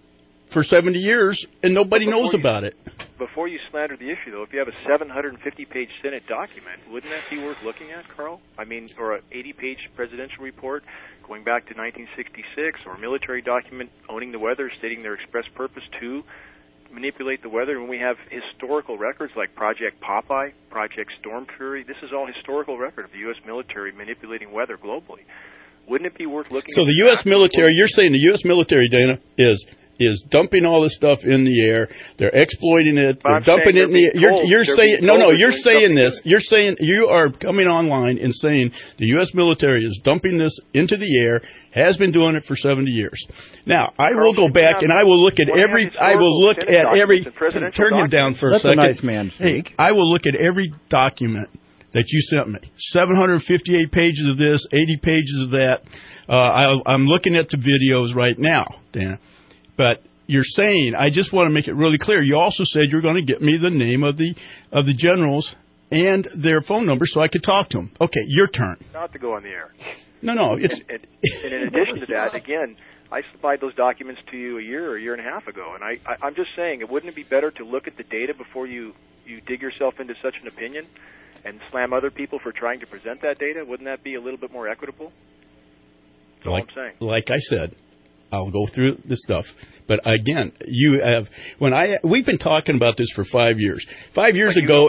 for 70 years, and nobody knows about it. Before you slander the issue, though, if you have a 750-page Senate document, wouldn't that be worth looking at, Carl? I mean, or an 80-page presidential report going back to 1966, or a military document owning the weather, stating their express purpose to manipulate the weather. And we have historical records like Project Popeye, Project Storm Fury. This is all historical record of the U.S. military manipulating weather globally. Wouldn't it be worth looking at? So the U.S. military, you're saying the U.S. military, Dana, is dumping all this stuff in the air. They're exploiting it. They're dumping it in the air. You're saying you're saying this. You're saying you are coming online and saying the U.S. military is dumping this into the air. Has been doing it for 70 years. Now I will go back and I will look at every. I will look at every. Turn him down for a second. That's a nice man. Hey, I will look at every document that you sent me. 758 pages of this, 80 pages of that. I'm looking at the videos right now, Dana. But you're saying, I just want to make it really clear, you also said you're going to get me the name of the generals and their phone number so I could talk to them. Okay, your turn. Not to go on the air. No. It's and in addition to that, again, I supplied those documents to you a year and a half ago, and I'm just saying, wouldn't it be better to look at the data before you dig yourself into such an opinion and slam other people for trying to present that data? Wouldn't that be a little bit more equitable? That's all I'm saying. Like I said, I'll go through this stuff. But again, we've been talking about this for 5 years. 5 years ago,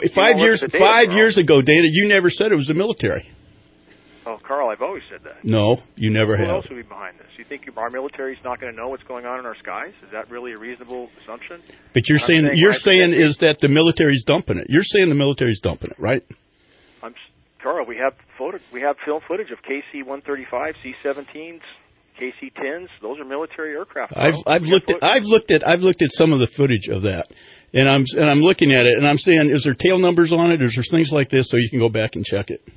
Dana, you never said it was the military. Oh, Carl, I've always said that. No, you never have. Who else would be behind this? You think our military is not going to know what's going on in our skies? Is that really a reasonable assumption? But you're saying is that the military's dumping it. You're saying the military's dumping it, right? Carl, we have film footage of KC-135, C-17s, KC-10s. Those are military aircraft. I've looked at some of the footage of that, and I'm looking at it, and I'm saying, is there tail numbers on it? Is there things like this so you can go back and check it?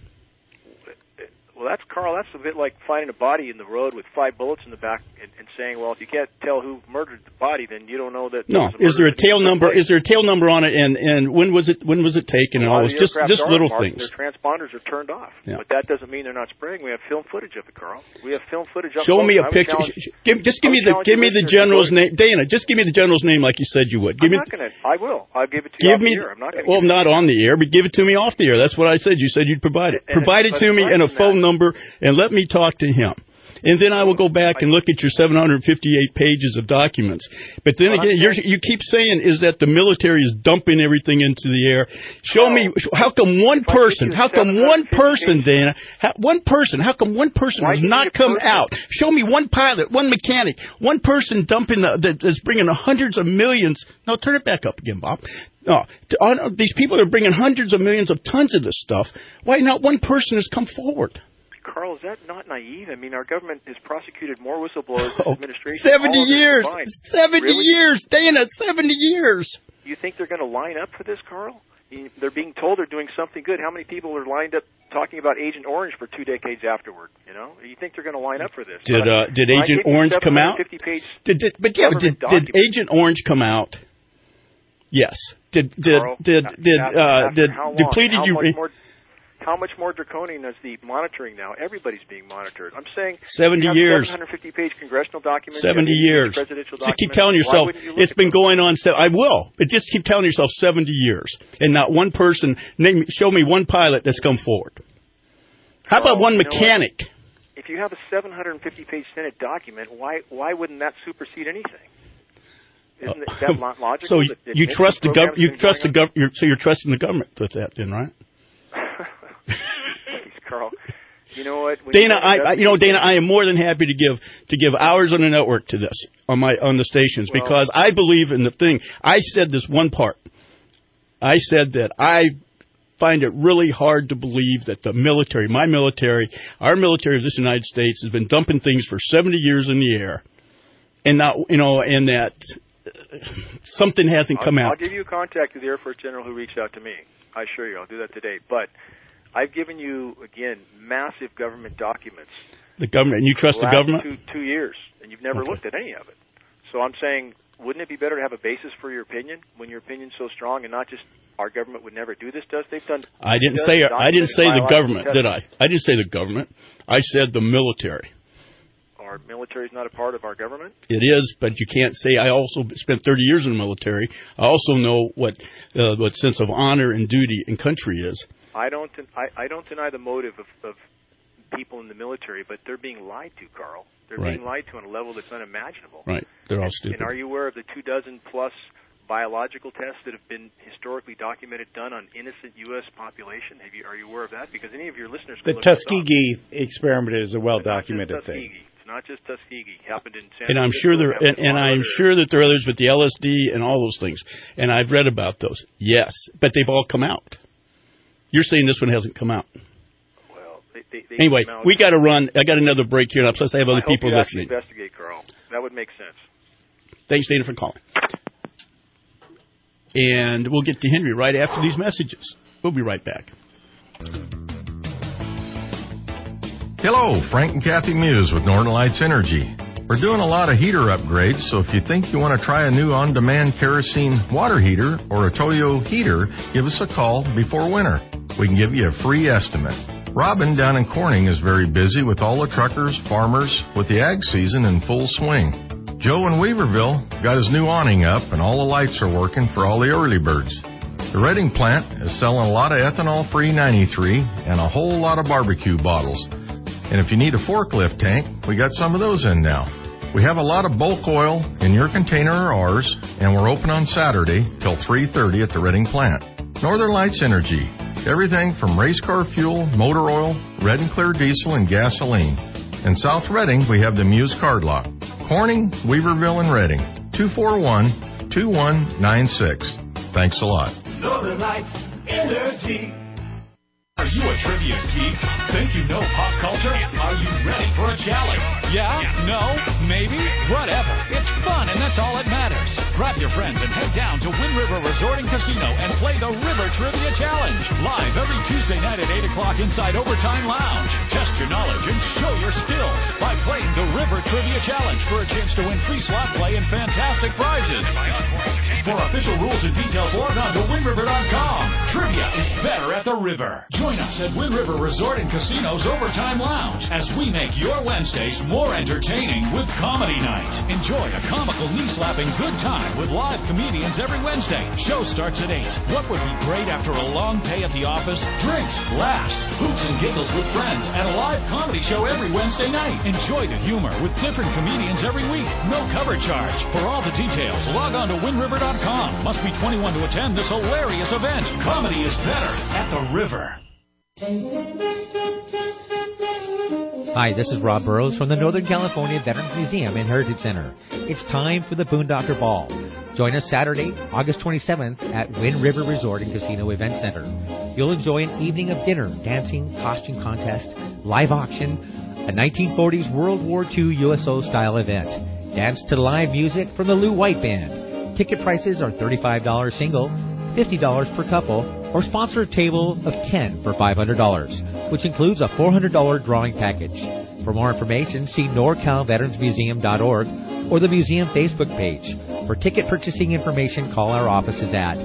Well, that's a bit like finding a body in the road with 5 bullets in the back and saying, well, if you can't tell who murdered the body, then you don't know that. No, is there a tail number? Is there a tail number on it? And when was it taken? And all this, just little things. Their transponders are turned off, but that doesn't mean they're not spraying. We have film footage of it, Carl. We have film footage. Show me a picture. Just give me the general's name, Dana. Just give me the general's name, like you said you would. I will. I'll give it to you off the air. I'm not going to. Well, not on the air, but give it to me off the air. That's what I said. You said you'd provide it. Provide it to me and a phone number, and let me talk to him. And then I will go back and look at your 758 pages of documents. But then again, you keep saying is that the military is dumping everything into the air. Show me, how come one person, Dana, one person has not come out? Show me one pilot, one mechanic, one person dumping that's bringing hundreds of millions. No, turn it back up again, Bob. No, these people are bringing hundreds of millions of tons of this stuff. Why not one person has come forward? Carl, is that not naive? I mean, our government has prosecuted more whistleblowers than administration. 70 years! 70 years! Dana, 70 years! You think they're going to line up for this, Carl? They're being told they're doing something good. How many people are lined up talking about Agent Orange for 2 decades afterward? You know, you think they're going to line up for this? Did Agent Orange come out? Did Agent Orange come out? Yes. How much more draconian is the monitoring now? Everybody's being monitored. I'm saying 70 years. 750-page congressional document. 70 years. Presidential just keep telling yourself it's been going on. I will. But just keep telling yourself 70 years, and not one person. Show me one pilot that's come forward. How about one mechanic? If you have a 750-page Senate document, why wouldn't that supersede anything? Isn't that logical? So you trust the government. So you're trusting the government with that, then, right? Carl, you know what, Dana? Dana, I am more than happy to give hours on the network to this on the stations because I believe in the thing. I said this one part. I said that I find it really hard to believe that the military, my military, our military of this United States has been dumping things for 70 years in the air, and not and that something hasn't come out. I'll give you a contact of the Air Force General who reached out to me. I assure you, I'll do that today. But I've given you, again, massive government documents. The government, and you trust the government? 2 years, and you've never looked at any of it. So I'm saying, wouldn't it be better to have a basis for your opinion when your opinion's so strong and not just our government would never do this to us? They've done. I didn't say the government, did I? I didn't say the government. I said the military. All Our military is not a part of our government? It is, but you can't say. I also spent 30 years in the military. I also know what sense of honor and duty and country is. I don't deny the motive of people in the military, but they're being lied to, Carl. They're being lied to on a level that's unimaginable. Right. They're all stupid. And are you aware of the 24+ biological tests that have been historically documented done on innocent U.S. population? Are you aware of that? Because any of your listeners can the Tuskegee experiment is a well-documented thing. It's not just Tuskegee. It happened in San And I'm Francisco, sure I'm sure that there are others with the LSD and all those things. And I've read about those. Yes, but they've all come out. You're saying this one hasn't come out. Well, they anyway, we got to run. I got another break here. Plus, I have other people listening. Investigate, Carl. That would make sense. Thanks, Dana, for calling. And we'll get to Henry right after these messages. We'll be right back. Hello, Frank and Kathy Muse with Northern Lights Energy. We're doing a lot of heater upgrades, so if you think you want to try a new on-demand kerosene water heater or a Toyo heater, give us a call before winter. We can give you a free estimate. Robin down in Corning is very busy with all the truckers, farmers, with the ag season in full swing. Joe in Weaverville got his new awning up, and all the lights are working for all the early birds. The Redding plant is selling a lot of ethanol-free 93 and a whole lot of barbecue bottles. And if you need a forklift tank, we got some of those in now. We have a lot of bulk oil in your container or ours, and we're open on Saturday till 3:30 at the Redding plant. Northern Lights Energy. Everything from race car fuel, motor oil, red and clear diesel, and gasoline. In South Redding, we have the Muse Card Lock. Corning, Weaverville, and Redding. 241-2196. Thanks a lot. Northern Lights Energy. Are you a trivia geek? Think you know pop culture? Are you ready for a challenge? Yeah? No? Maybe? Whatever. It's fun, and that's all that matters. Grab your friends and head down to Wind River Resort and Casino and play the River Trivia Challenge. Live every Tuesday night at 8 o'clock inside Overtime Lounge. Test your knowledge and show your skills by playing the River Trivia Challenge for a chance to win free slot play and fantastic prizes. For official rules and details, log on to WindRiver.com. Trivia is better at the river. Join us at Wind River Resort and Casino's Overtime Lounge as we make your Wednesdays more entertaining with Comedy Night. Enjoy a comical, knee-slapping good time with live comedians every Wednesday. Show starts at 8. What would be great after a long day at the office? Drinks, laughs, hoots and giggles with friends, and a live comedy show every Wednesday night. Enjoy the humor with different comedians every week. No cover charge. For all the details, log on to WindRiver.com. Must be 21 to attend this hilarious event. Comedy is better at the river. Hi, this is Rob Burrows from the Northern California Veterans Museum and Heritage Center. It's time for the Boondocker Ball. Join us Saturday, August 27th at Wind River Resort and Casino Event Center. You'll enjoy an evening of dinner, dancing, costume contest, live auction, a 1940s World War II USO-style event. Dance to live music from the Lou White Band. Ticket prices are $35 single, $50 per couple, or sponsor a table of 10 for $500, which includes a $400 drawing package. For more information, see NorCalVeteransMuseum.org or the museum Facebook page. For ticket purchasing information, call our offices at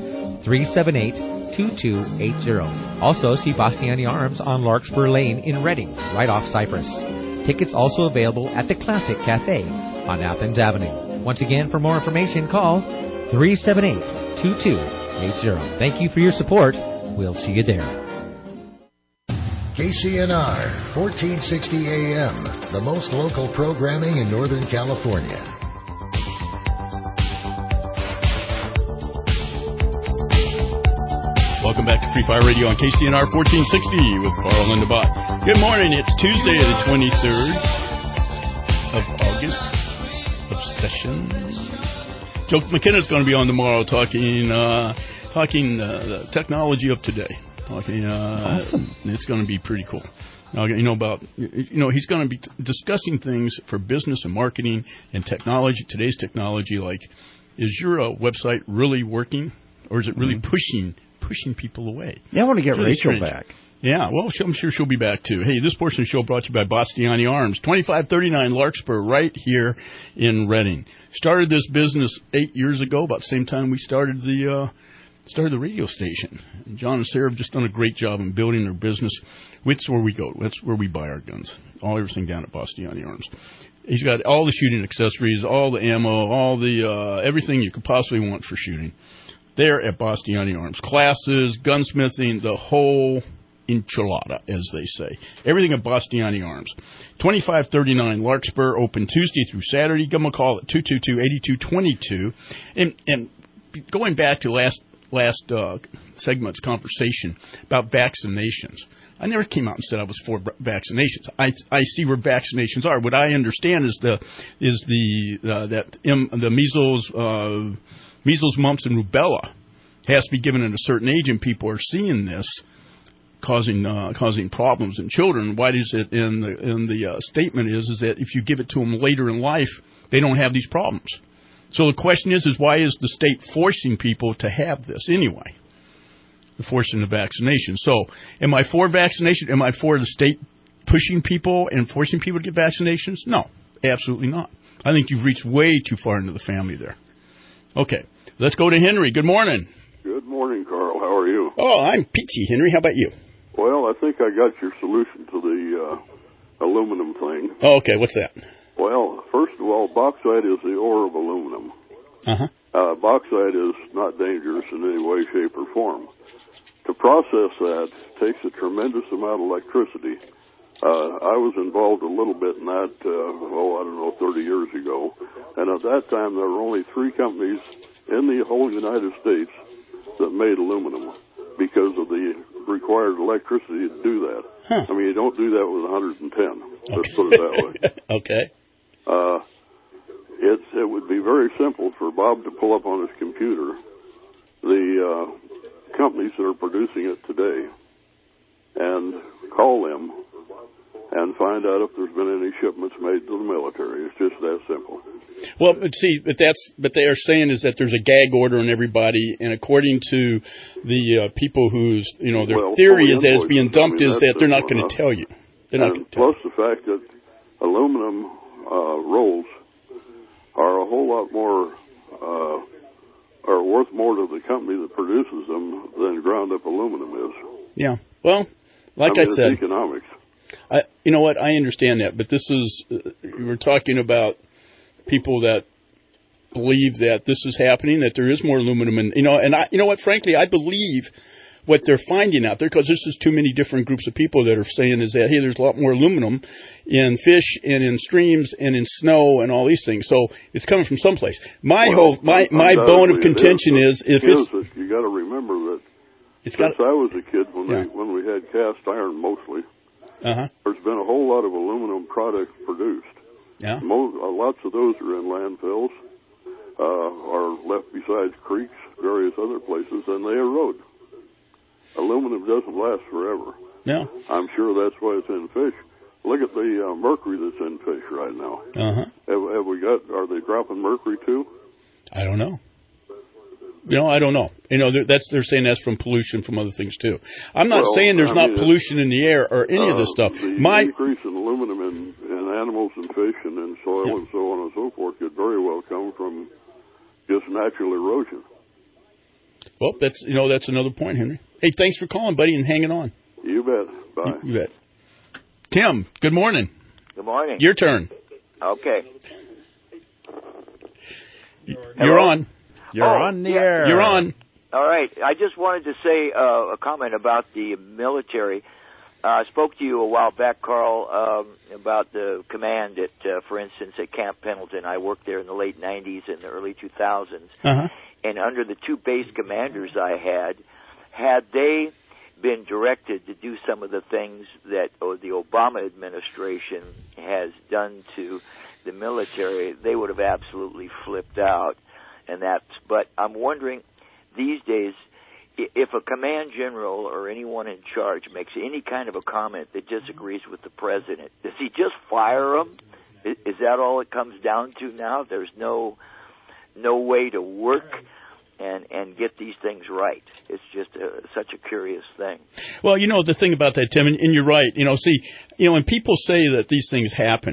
378-2280. Also, see Bastiani Arms on Larkspur Lane in Redding, right off Cypress. Tickets also available at the Classic Cafe on Athens Avenue. Once again, for more information, call 378-2280. Thank you for your support. We'll see you there. KCNR, 1460 AM, the most local programming in Northern California. Welcome back to Free Fire Radio on KCNR 1460 with Carl and Bot. Good morning. It's Tuesday, the 23rd of August. Obsessions. Joe McKenna's going to be on tomorrow talking the technology of today. Awesome. It's going to be pretty cool. He's going to be discussing things for business and marketing and technology. Today's technology, like, is your website really working, or is it really pushing people away? Yeah, I want to get really Rachel strange. back. Yeah, well, I'm sure she'll be back, too. Hey, this portion of the show brought to you by Bastiani Arms, 2539 Larkspur, right here in Redding. Started this business 8 years ago, about the same time we started the radio station. And John and Sarah have just done a great job in building their business. It's where we go. That's where we buy our guns. Everything down at Bastiani Arms. He's got all the shooting accessories, all the ammo, all the everything you could possibly want for shooting. There at Bastiani Arms. Classes, gunsmithing, the whole enchilada, as they say. Everything at Bastiani Arms. 2539 Larkspur, open Tuesday through Saturday. Give them a call at 222-8222. And going back to last segment's conversation about vaccinations, I never came out and said I was for vaccinations. I see where vaccinations are. What I understand is the measles, mumps, and rubella has to be given at a certain age, and people are seeing this causing problems in children. What is it in the statement is that if you give it to them later in life, they don't have these problems. So the question is why is the state forcing people to have this anyway? The forcing the vaccination. So am I for vaccination? Am I for the state pushing people and forcing people to get vaccinations? No, absolutely not. I think you've reached way too far into the family there. Okay, let's go to Henry. Good morning. Good morning, Carl. How are you? Oh, I'm peachy, Henry. How about you? Well, I think I got your solution to the aluminum thing. Oh, okay. What's that? Well, first of all, bauxite is the ore of aluminum. Uh-huh. Bauxite is not dangerous in any way, shape, or form. To process that takes a tremendous amount of electricity. I was involved a little bit in that, 30 years ago. And at that time, there were only 3 companies in the whole United States that made aluminum because of the required electricity to do that. Huh. I mean, you don't do that with 110. Let's put it that way. Okay. It would be very simple for Bob to pull up on his computer the companies that are producing it today and call them and find out if there's been any shipments made to the military. It's just that simple. Well, but they are saying is that there's a gag order on everybody, and according to the people whose their theory is that it's being dumped, is that they're not going to tell you. They're not going to tell you. Plus the fact that aluminum rolls are a whole lot more, are worth more to the company that produces them than ground up aluminum is. Yeah. Well, I said, it's economics. You know what? I understand that, but this is we're talking about people that believe that this is happening, that there is more aluminum, and frankly, I believe what they're finding out there, because this is too many different groups of people that are saying is that, hey, there's a lot more aluminum in fish and in streams and in snow and all these things. So it's coming from someplace. My bone of contention is if it's you got to remember that since I was a kid when we had cast iron mostly, there's been a whole lot of aluminum products produced. Yeah. Lots of those are in landfills, are left beside creeks, various other places, and they erode. Aluminum doesn't last forever. Yeah. I'm sure that's why it's in fish. Look at the mercury that's in fish right now. Are they dropping mercury too? I don't know. I don't know. They're saying that's from pollution from other things too. I'm not saying there's not pollution in the air or any of this stuff. The increase in aluminum in animals and fish and in soil and so on and so forth could very well come from just natural erosion. Well, that's another point, Henry. Hey, thanks for calling, buddy, and hanging on. You bet. Bye. You bet. Tim, good morning. Good morning. Your turn. Okay. You're on. You're on the air. You're on. All right. I just wanted to say a comment about the military. I spoke to you a while back, Carl, about the command at, for instance, at Camp Pendleton. I worked there in the late 90s and the early 2000s. Uh-huh. And under the 2 base commanders I had they been directed to do some of the things that the Obama administration has done to the military, they would have absolutely flipped out. But I'm wondering these days, if a command general or anyone in charge makes any kind of a comment that disagrees with the president, does he just fire them? Is that all it comes down to now? There's no way to work and get these things right. It's just such a curious thing. Well, the thing about that, Tim, and you're right. When people say that these things happen,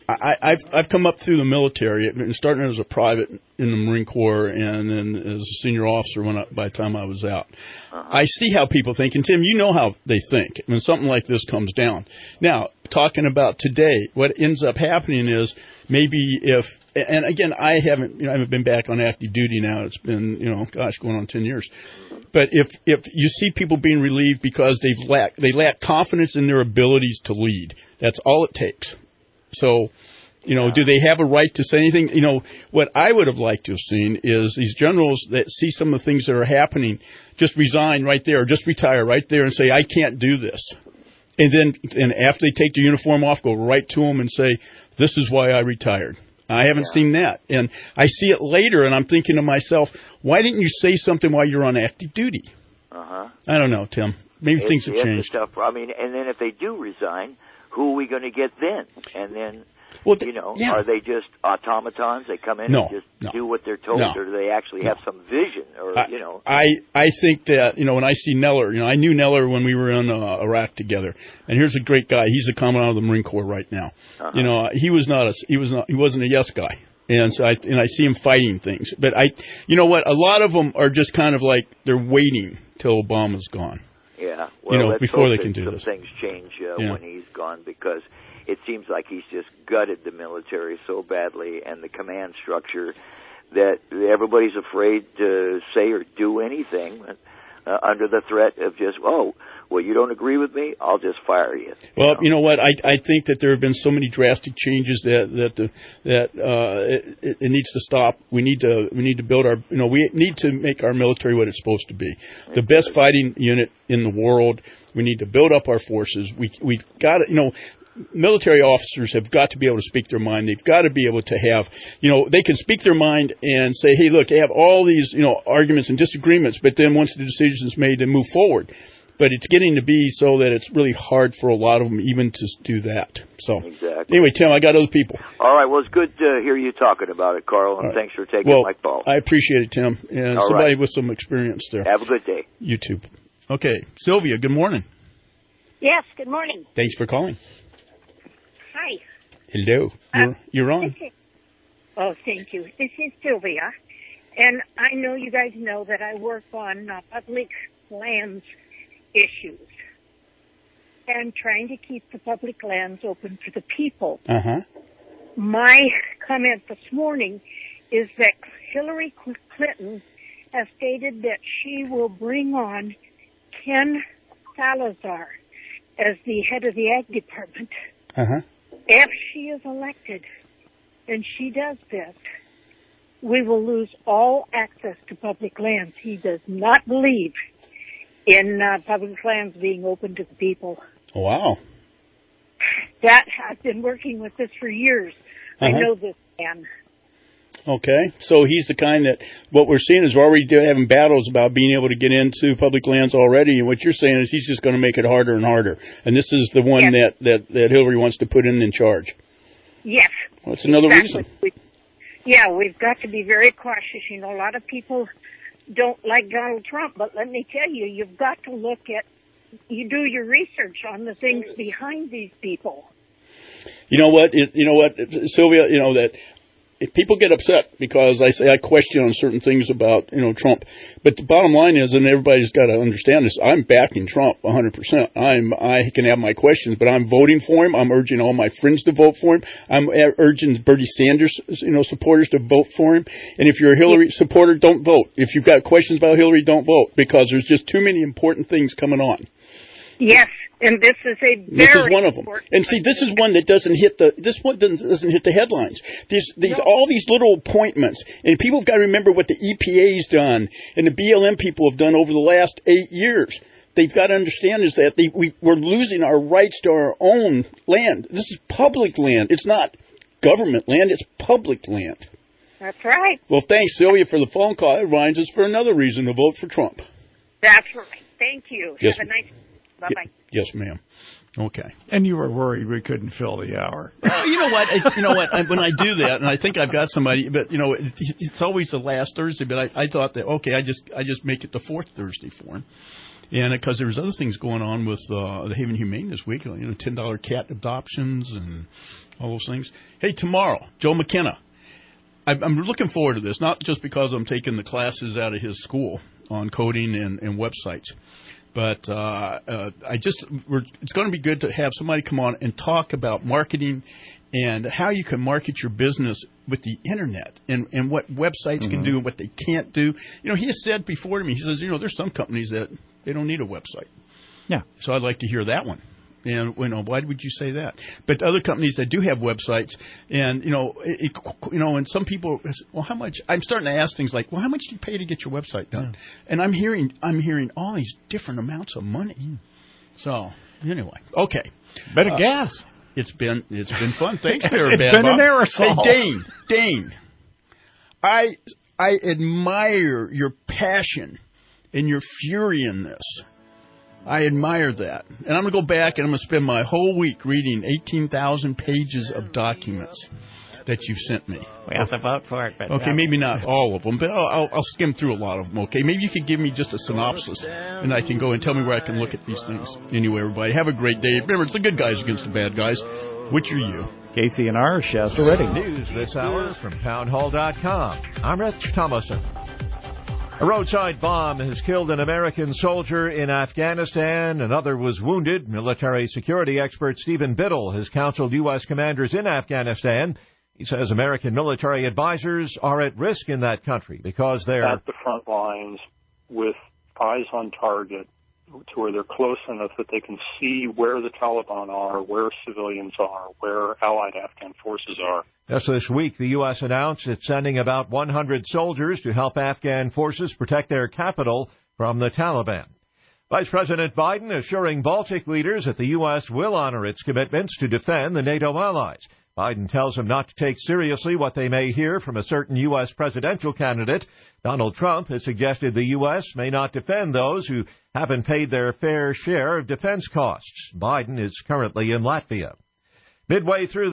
I've come up through the military, starting as a private in the Marine Corps, and then as a senior officer by the time I was out. I see how people think, and Tim, you know how they think when something like this comes down. Now, talking about today, what ends up happening is maybe if, and again, I haven't been back on active duty now. It's been, going on 10 years. But if you see people being relieved because they lack confidence in their abilities to lead, that's all it takes. So, do they have a right to say anything? What I would have liked to have seen is these generals that see some of the things that are happening just resign right there, or just retire right there and say, I can't do this. And then after they take their uniform off, go right to them and say, this is why I retired. I haven't seen that. And I see it later, and I'm thinking to myself, why didn't you say something while you're on active duty? I don't know, Tim. Maybe things have changed. And then if they do resign, who are we going to get then? And then, are they just automatons? They come in and just do what they're told, or do they actually have some vision? Or I think that when I see Neller, I knew Neller when we were in Iraq together, and here's a great guy. He's a commandant of the Marine Corps right now. He wasn't a yes guy. And so I see him fighting things, but a lot of them are just kind of like they're waiting till Obama's gone. Yeah, well, before they can do this. Things change when he's gone, because it seems like he's just gutted the military so badly and the command structure that everybody's afraid to say or do anything under the threat of just, you don't agree with me, I'll just fire you. Well, you know what? I think that there have been so many drastic changes that it needs to stop. We need to build we need to make our military what it's supposed to be, the best fighting unit in the world. We need to build up our forces. We've got to, military officers have got to be able to speak their mind. They've got to be able to have, they can speak their mind and say, hey, look, they have all these, arguments and disagreements, but then once the decision is made, they move forward. But it's getting to be so that it's really hard for a lot of them even to do that. So Anyway, Tim, I got other people. All right. Well, it's good to hear you talking about it, Carl, and thanks for taking my call. I appreciate it, Tim, and somebody with some experience there. Have a good day. You too. Okay. Sylvia, good morning. Yes, good morning. Thanks for calling. Hi. Hello. You're on. Thank you. This is Sylvia, and I know you guys know that I work on public lands issues and trying to keep the public lands open to the people. My comment this morning is that Hillary Clinton has stated that she will bring on Ken Salazar as the head of the Ag Department. If she is elected and she does this, we will lose all access to public lands. He does not believe in public lands being open to the people. Wow. I've been working with this for years. I know this man. Okay. So he's the kind that, what we're seeing is we're already having battles about being able to get into public lands already, and what you're saying is he's just going to make it harder and harder. And this is the one that Hillary wants to put in charge. Yes. Well, that's another reason. We've got to be very cautious. A lot of people don't like Donald Trump, but let me tell you, you've got to you do your research on the things behind these people. You know what, Sylvia, that if people get upset because I say I question on certain things about, Trump, but the bottom line is, and everybody's got to understand this, I'm backing Trump 100%. I can have my questions, but I'm voting for him. I'm urging all my friends to vote for him. I'm urging Bernie Sanders, supporters to vote for him. And if you're a Hillary supporter, don't vote. If you've got questions about Hillary, don't vote, because there's just too many important things coming on. Yes, and this is this is one of them. And see, this is one that doesn't hit the headlines. All these little appointments, and people have got to remember what the EPA's done and the BLM people have done over the last 8 years. They've got to understand is that we're losing our rights to our own land. This is public land. It's not government land. It's public land. That's right. Well, thanks, Sylvia, for the phone call. It reminds us for another reason to vote for Trump. That's right. Thank you. Yes. Have a nice Bye-bye. Yes, ma'am. Okay. And you were worried we couldn't fill the hour. You know what? When I do that, and I think I've got somebody, but it's always the last Thursday. But I thought that I just make it the fourth Thursday for him, and because there was other things going on with the Haven Humane this week, $10 cat adoptions and all those things. Hey, tomorrow, Joe McKenna. I'm looking forward to this, not just because I'm taking the classes out of his school on coding and websites, but it's going to be good to have somebody come on and talk about marketing and how you can market your business with the internet and what websites can do and what they can't do. You know, he has said before to me, he says, you know, there's some companies that they don't need a website. Yeah. So I'd like to hear that one. And, you know, why would you say that? But other companies that do have websites, and, and some people, well, how much? I'm starting to ask things like, well, how much do you pay to get your website done? Yeah. And I'm hearing all these different amounts of money. So, anyway, okay. Better gas. It's been fun. Thanks, there, It's been an aerosol. Hey, Dane, I admire your passion and your fury in this. I admire that. And I'm going to go back and I'm going to spend my whole week reading 18,000 pages of documents that you've sent me. We have to vote for it. But okay, maybe not all of them, but I'll skim through a lot of them, okay? Maybe you could give me just a synopsis, and I can go and tell me where I can look at these things. Anyway, everybody, have a great day. Remember, it's the good guys against the bad guys. Which are you? KCNR, Shasta Redding. News this hour from townhall.com. I'm Rich Thomason. A roadside bomb has killed an American soldier in Afghanistan. Another was wounded. Military security expert Stephen Biddle has counseled U.S. commanders in Afghanistan. He says American military advisors are at risk in that country because they're at the front lines with eyes on target to where they're close enough that they can see where the Taliban are, where civilians are, where allied Afghan forces are. Just this week, the U.S. announced it's sending about 100 soldiers to help Afghan forces protect their capital from the Taliban. Vice President Biden assuring Baltic leaders that the U.S. will honor its commitments to defend the NATO allies. Biden tells them not to take seriously what they may hear from a certain U.S. presidential candidate. Donald Trump has suggested the U.S. may not defend those who haven't paid their fair share of defense costs. Biden is currently in Latvia. Midway through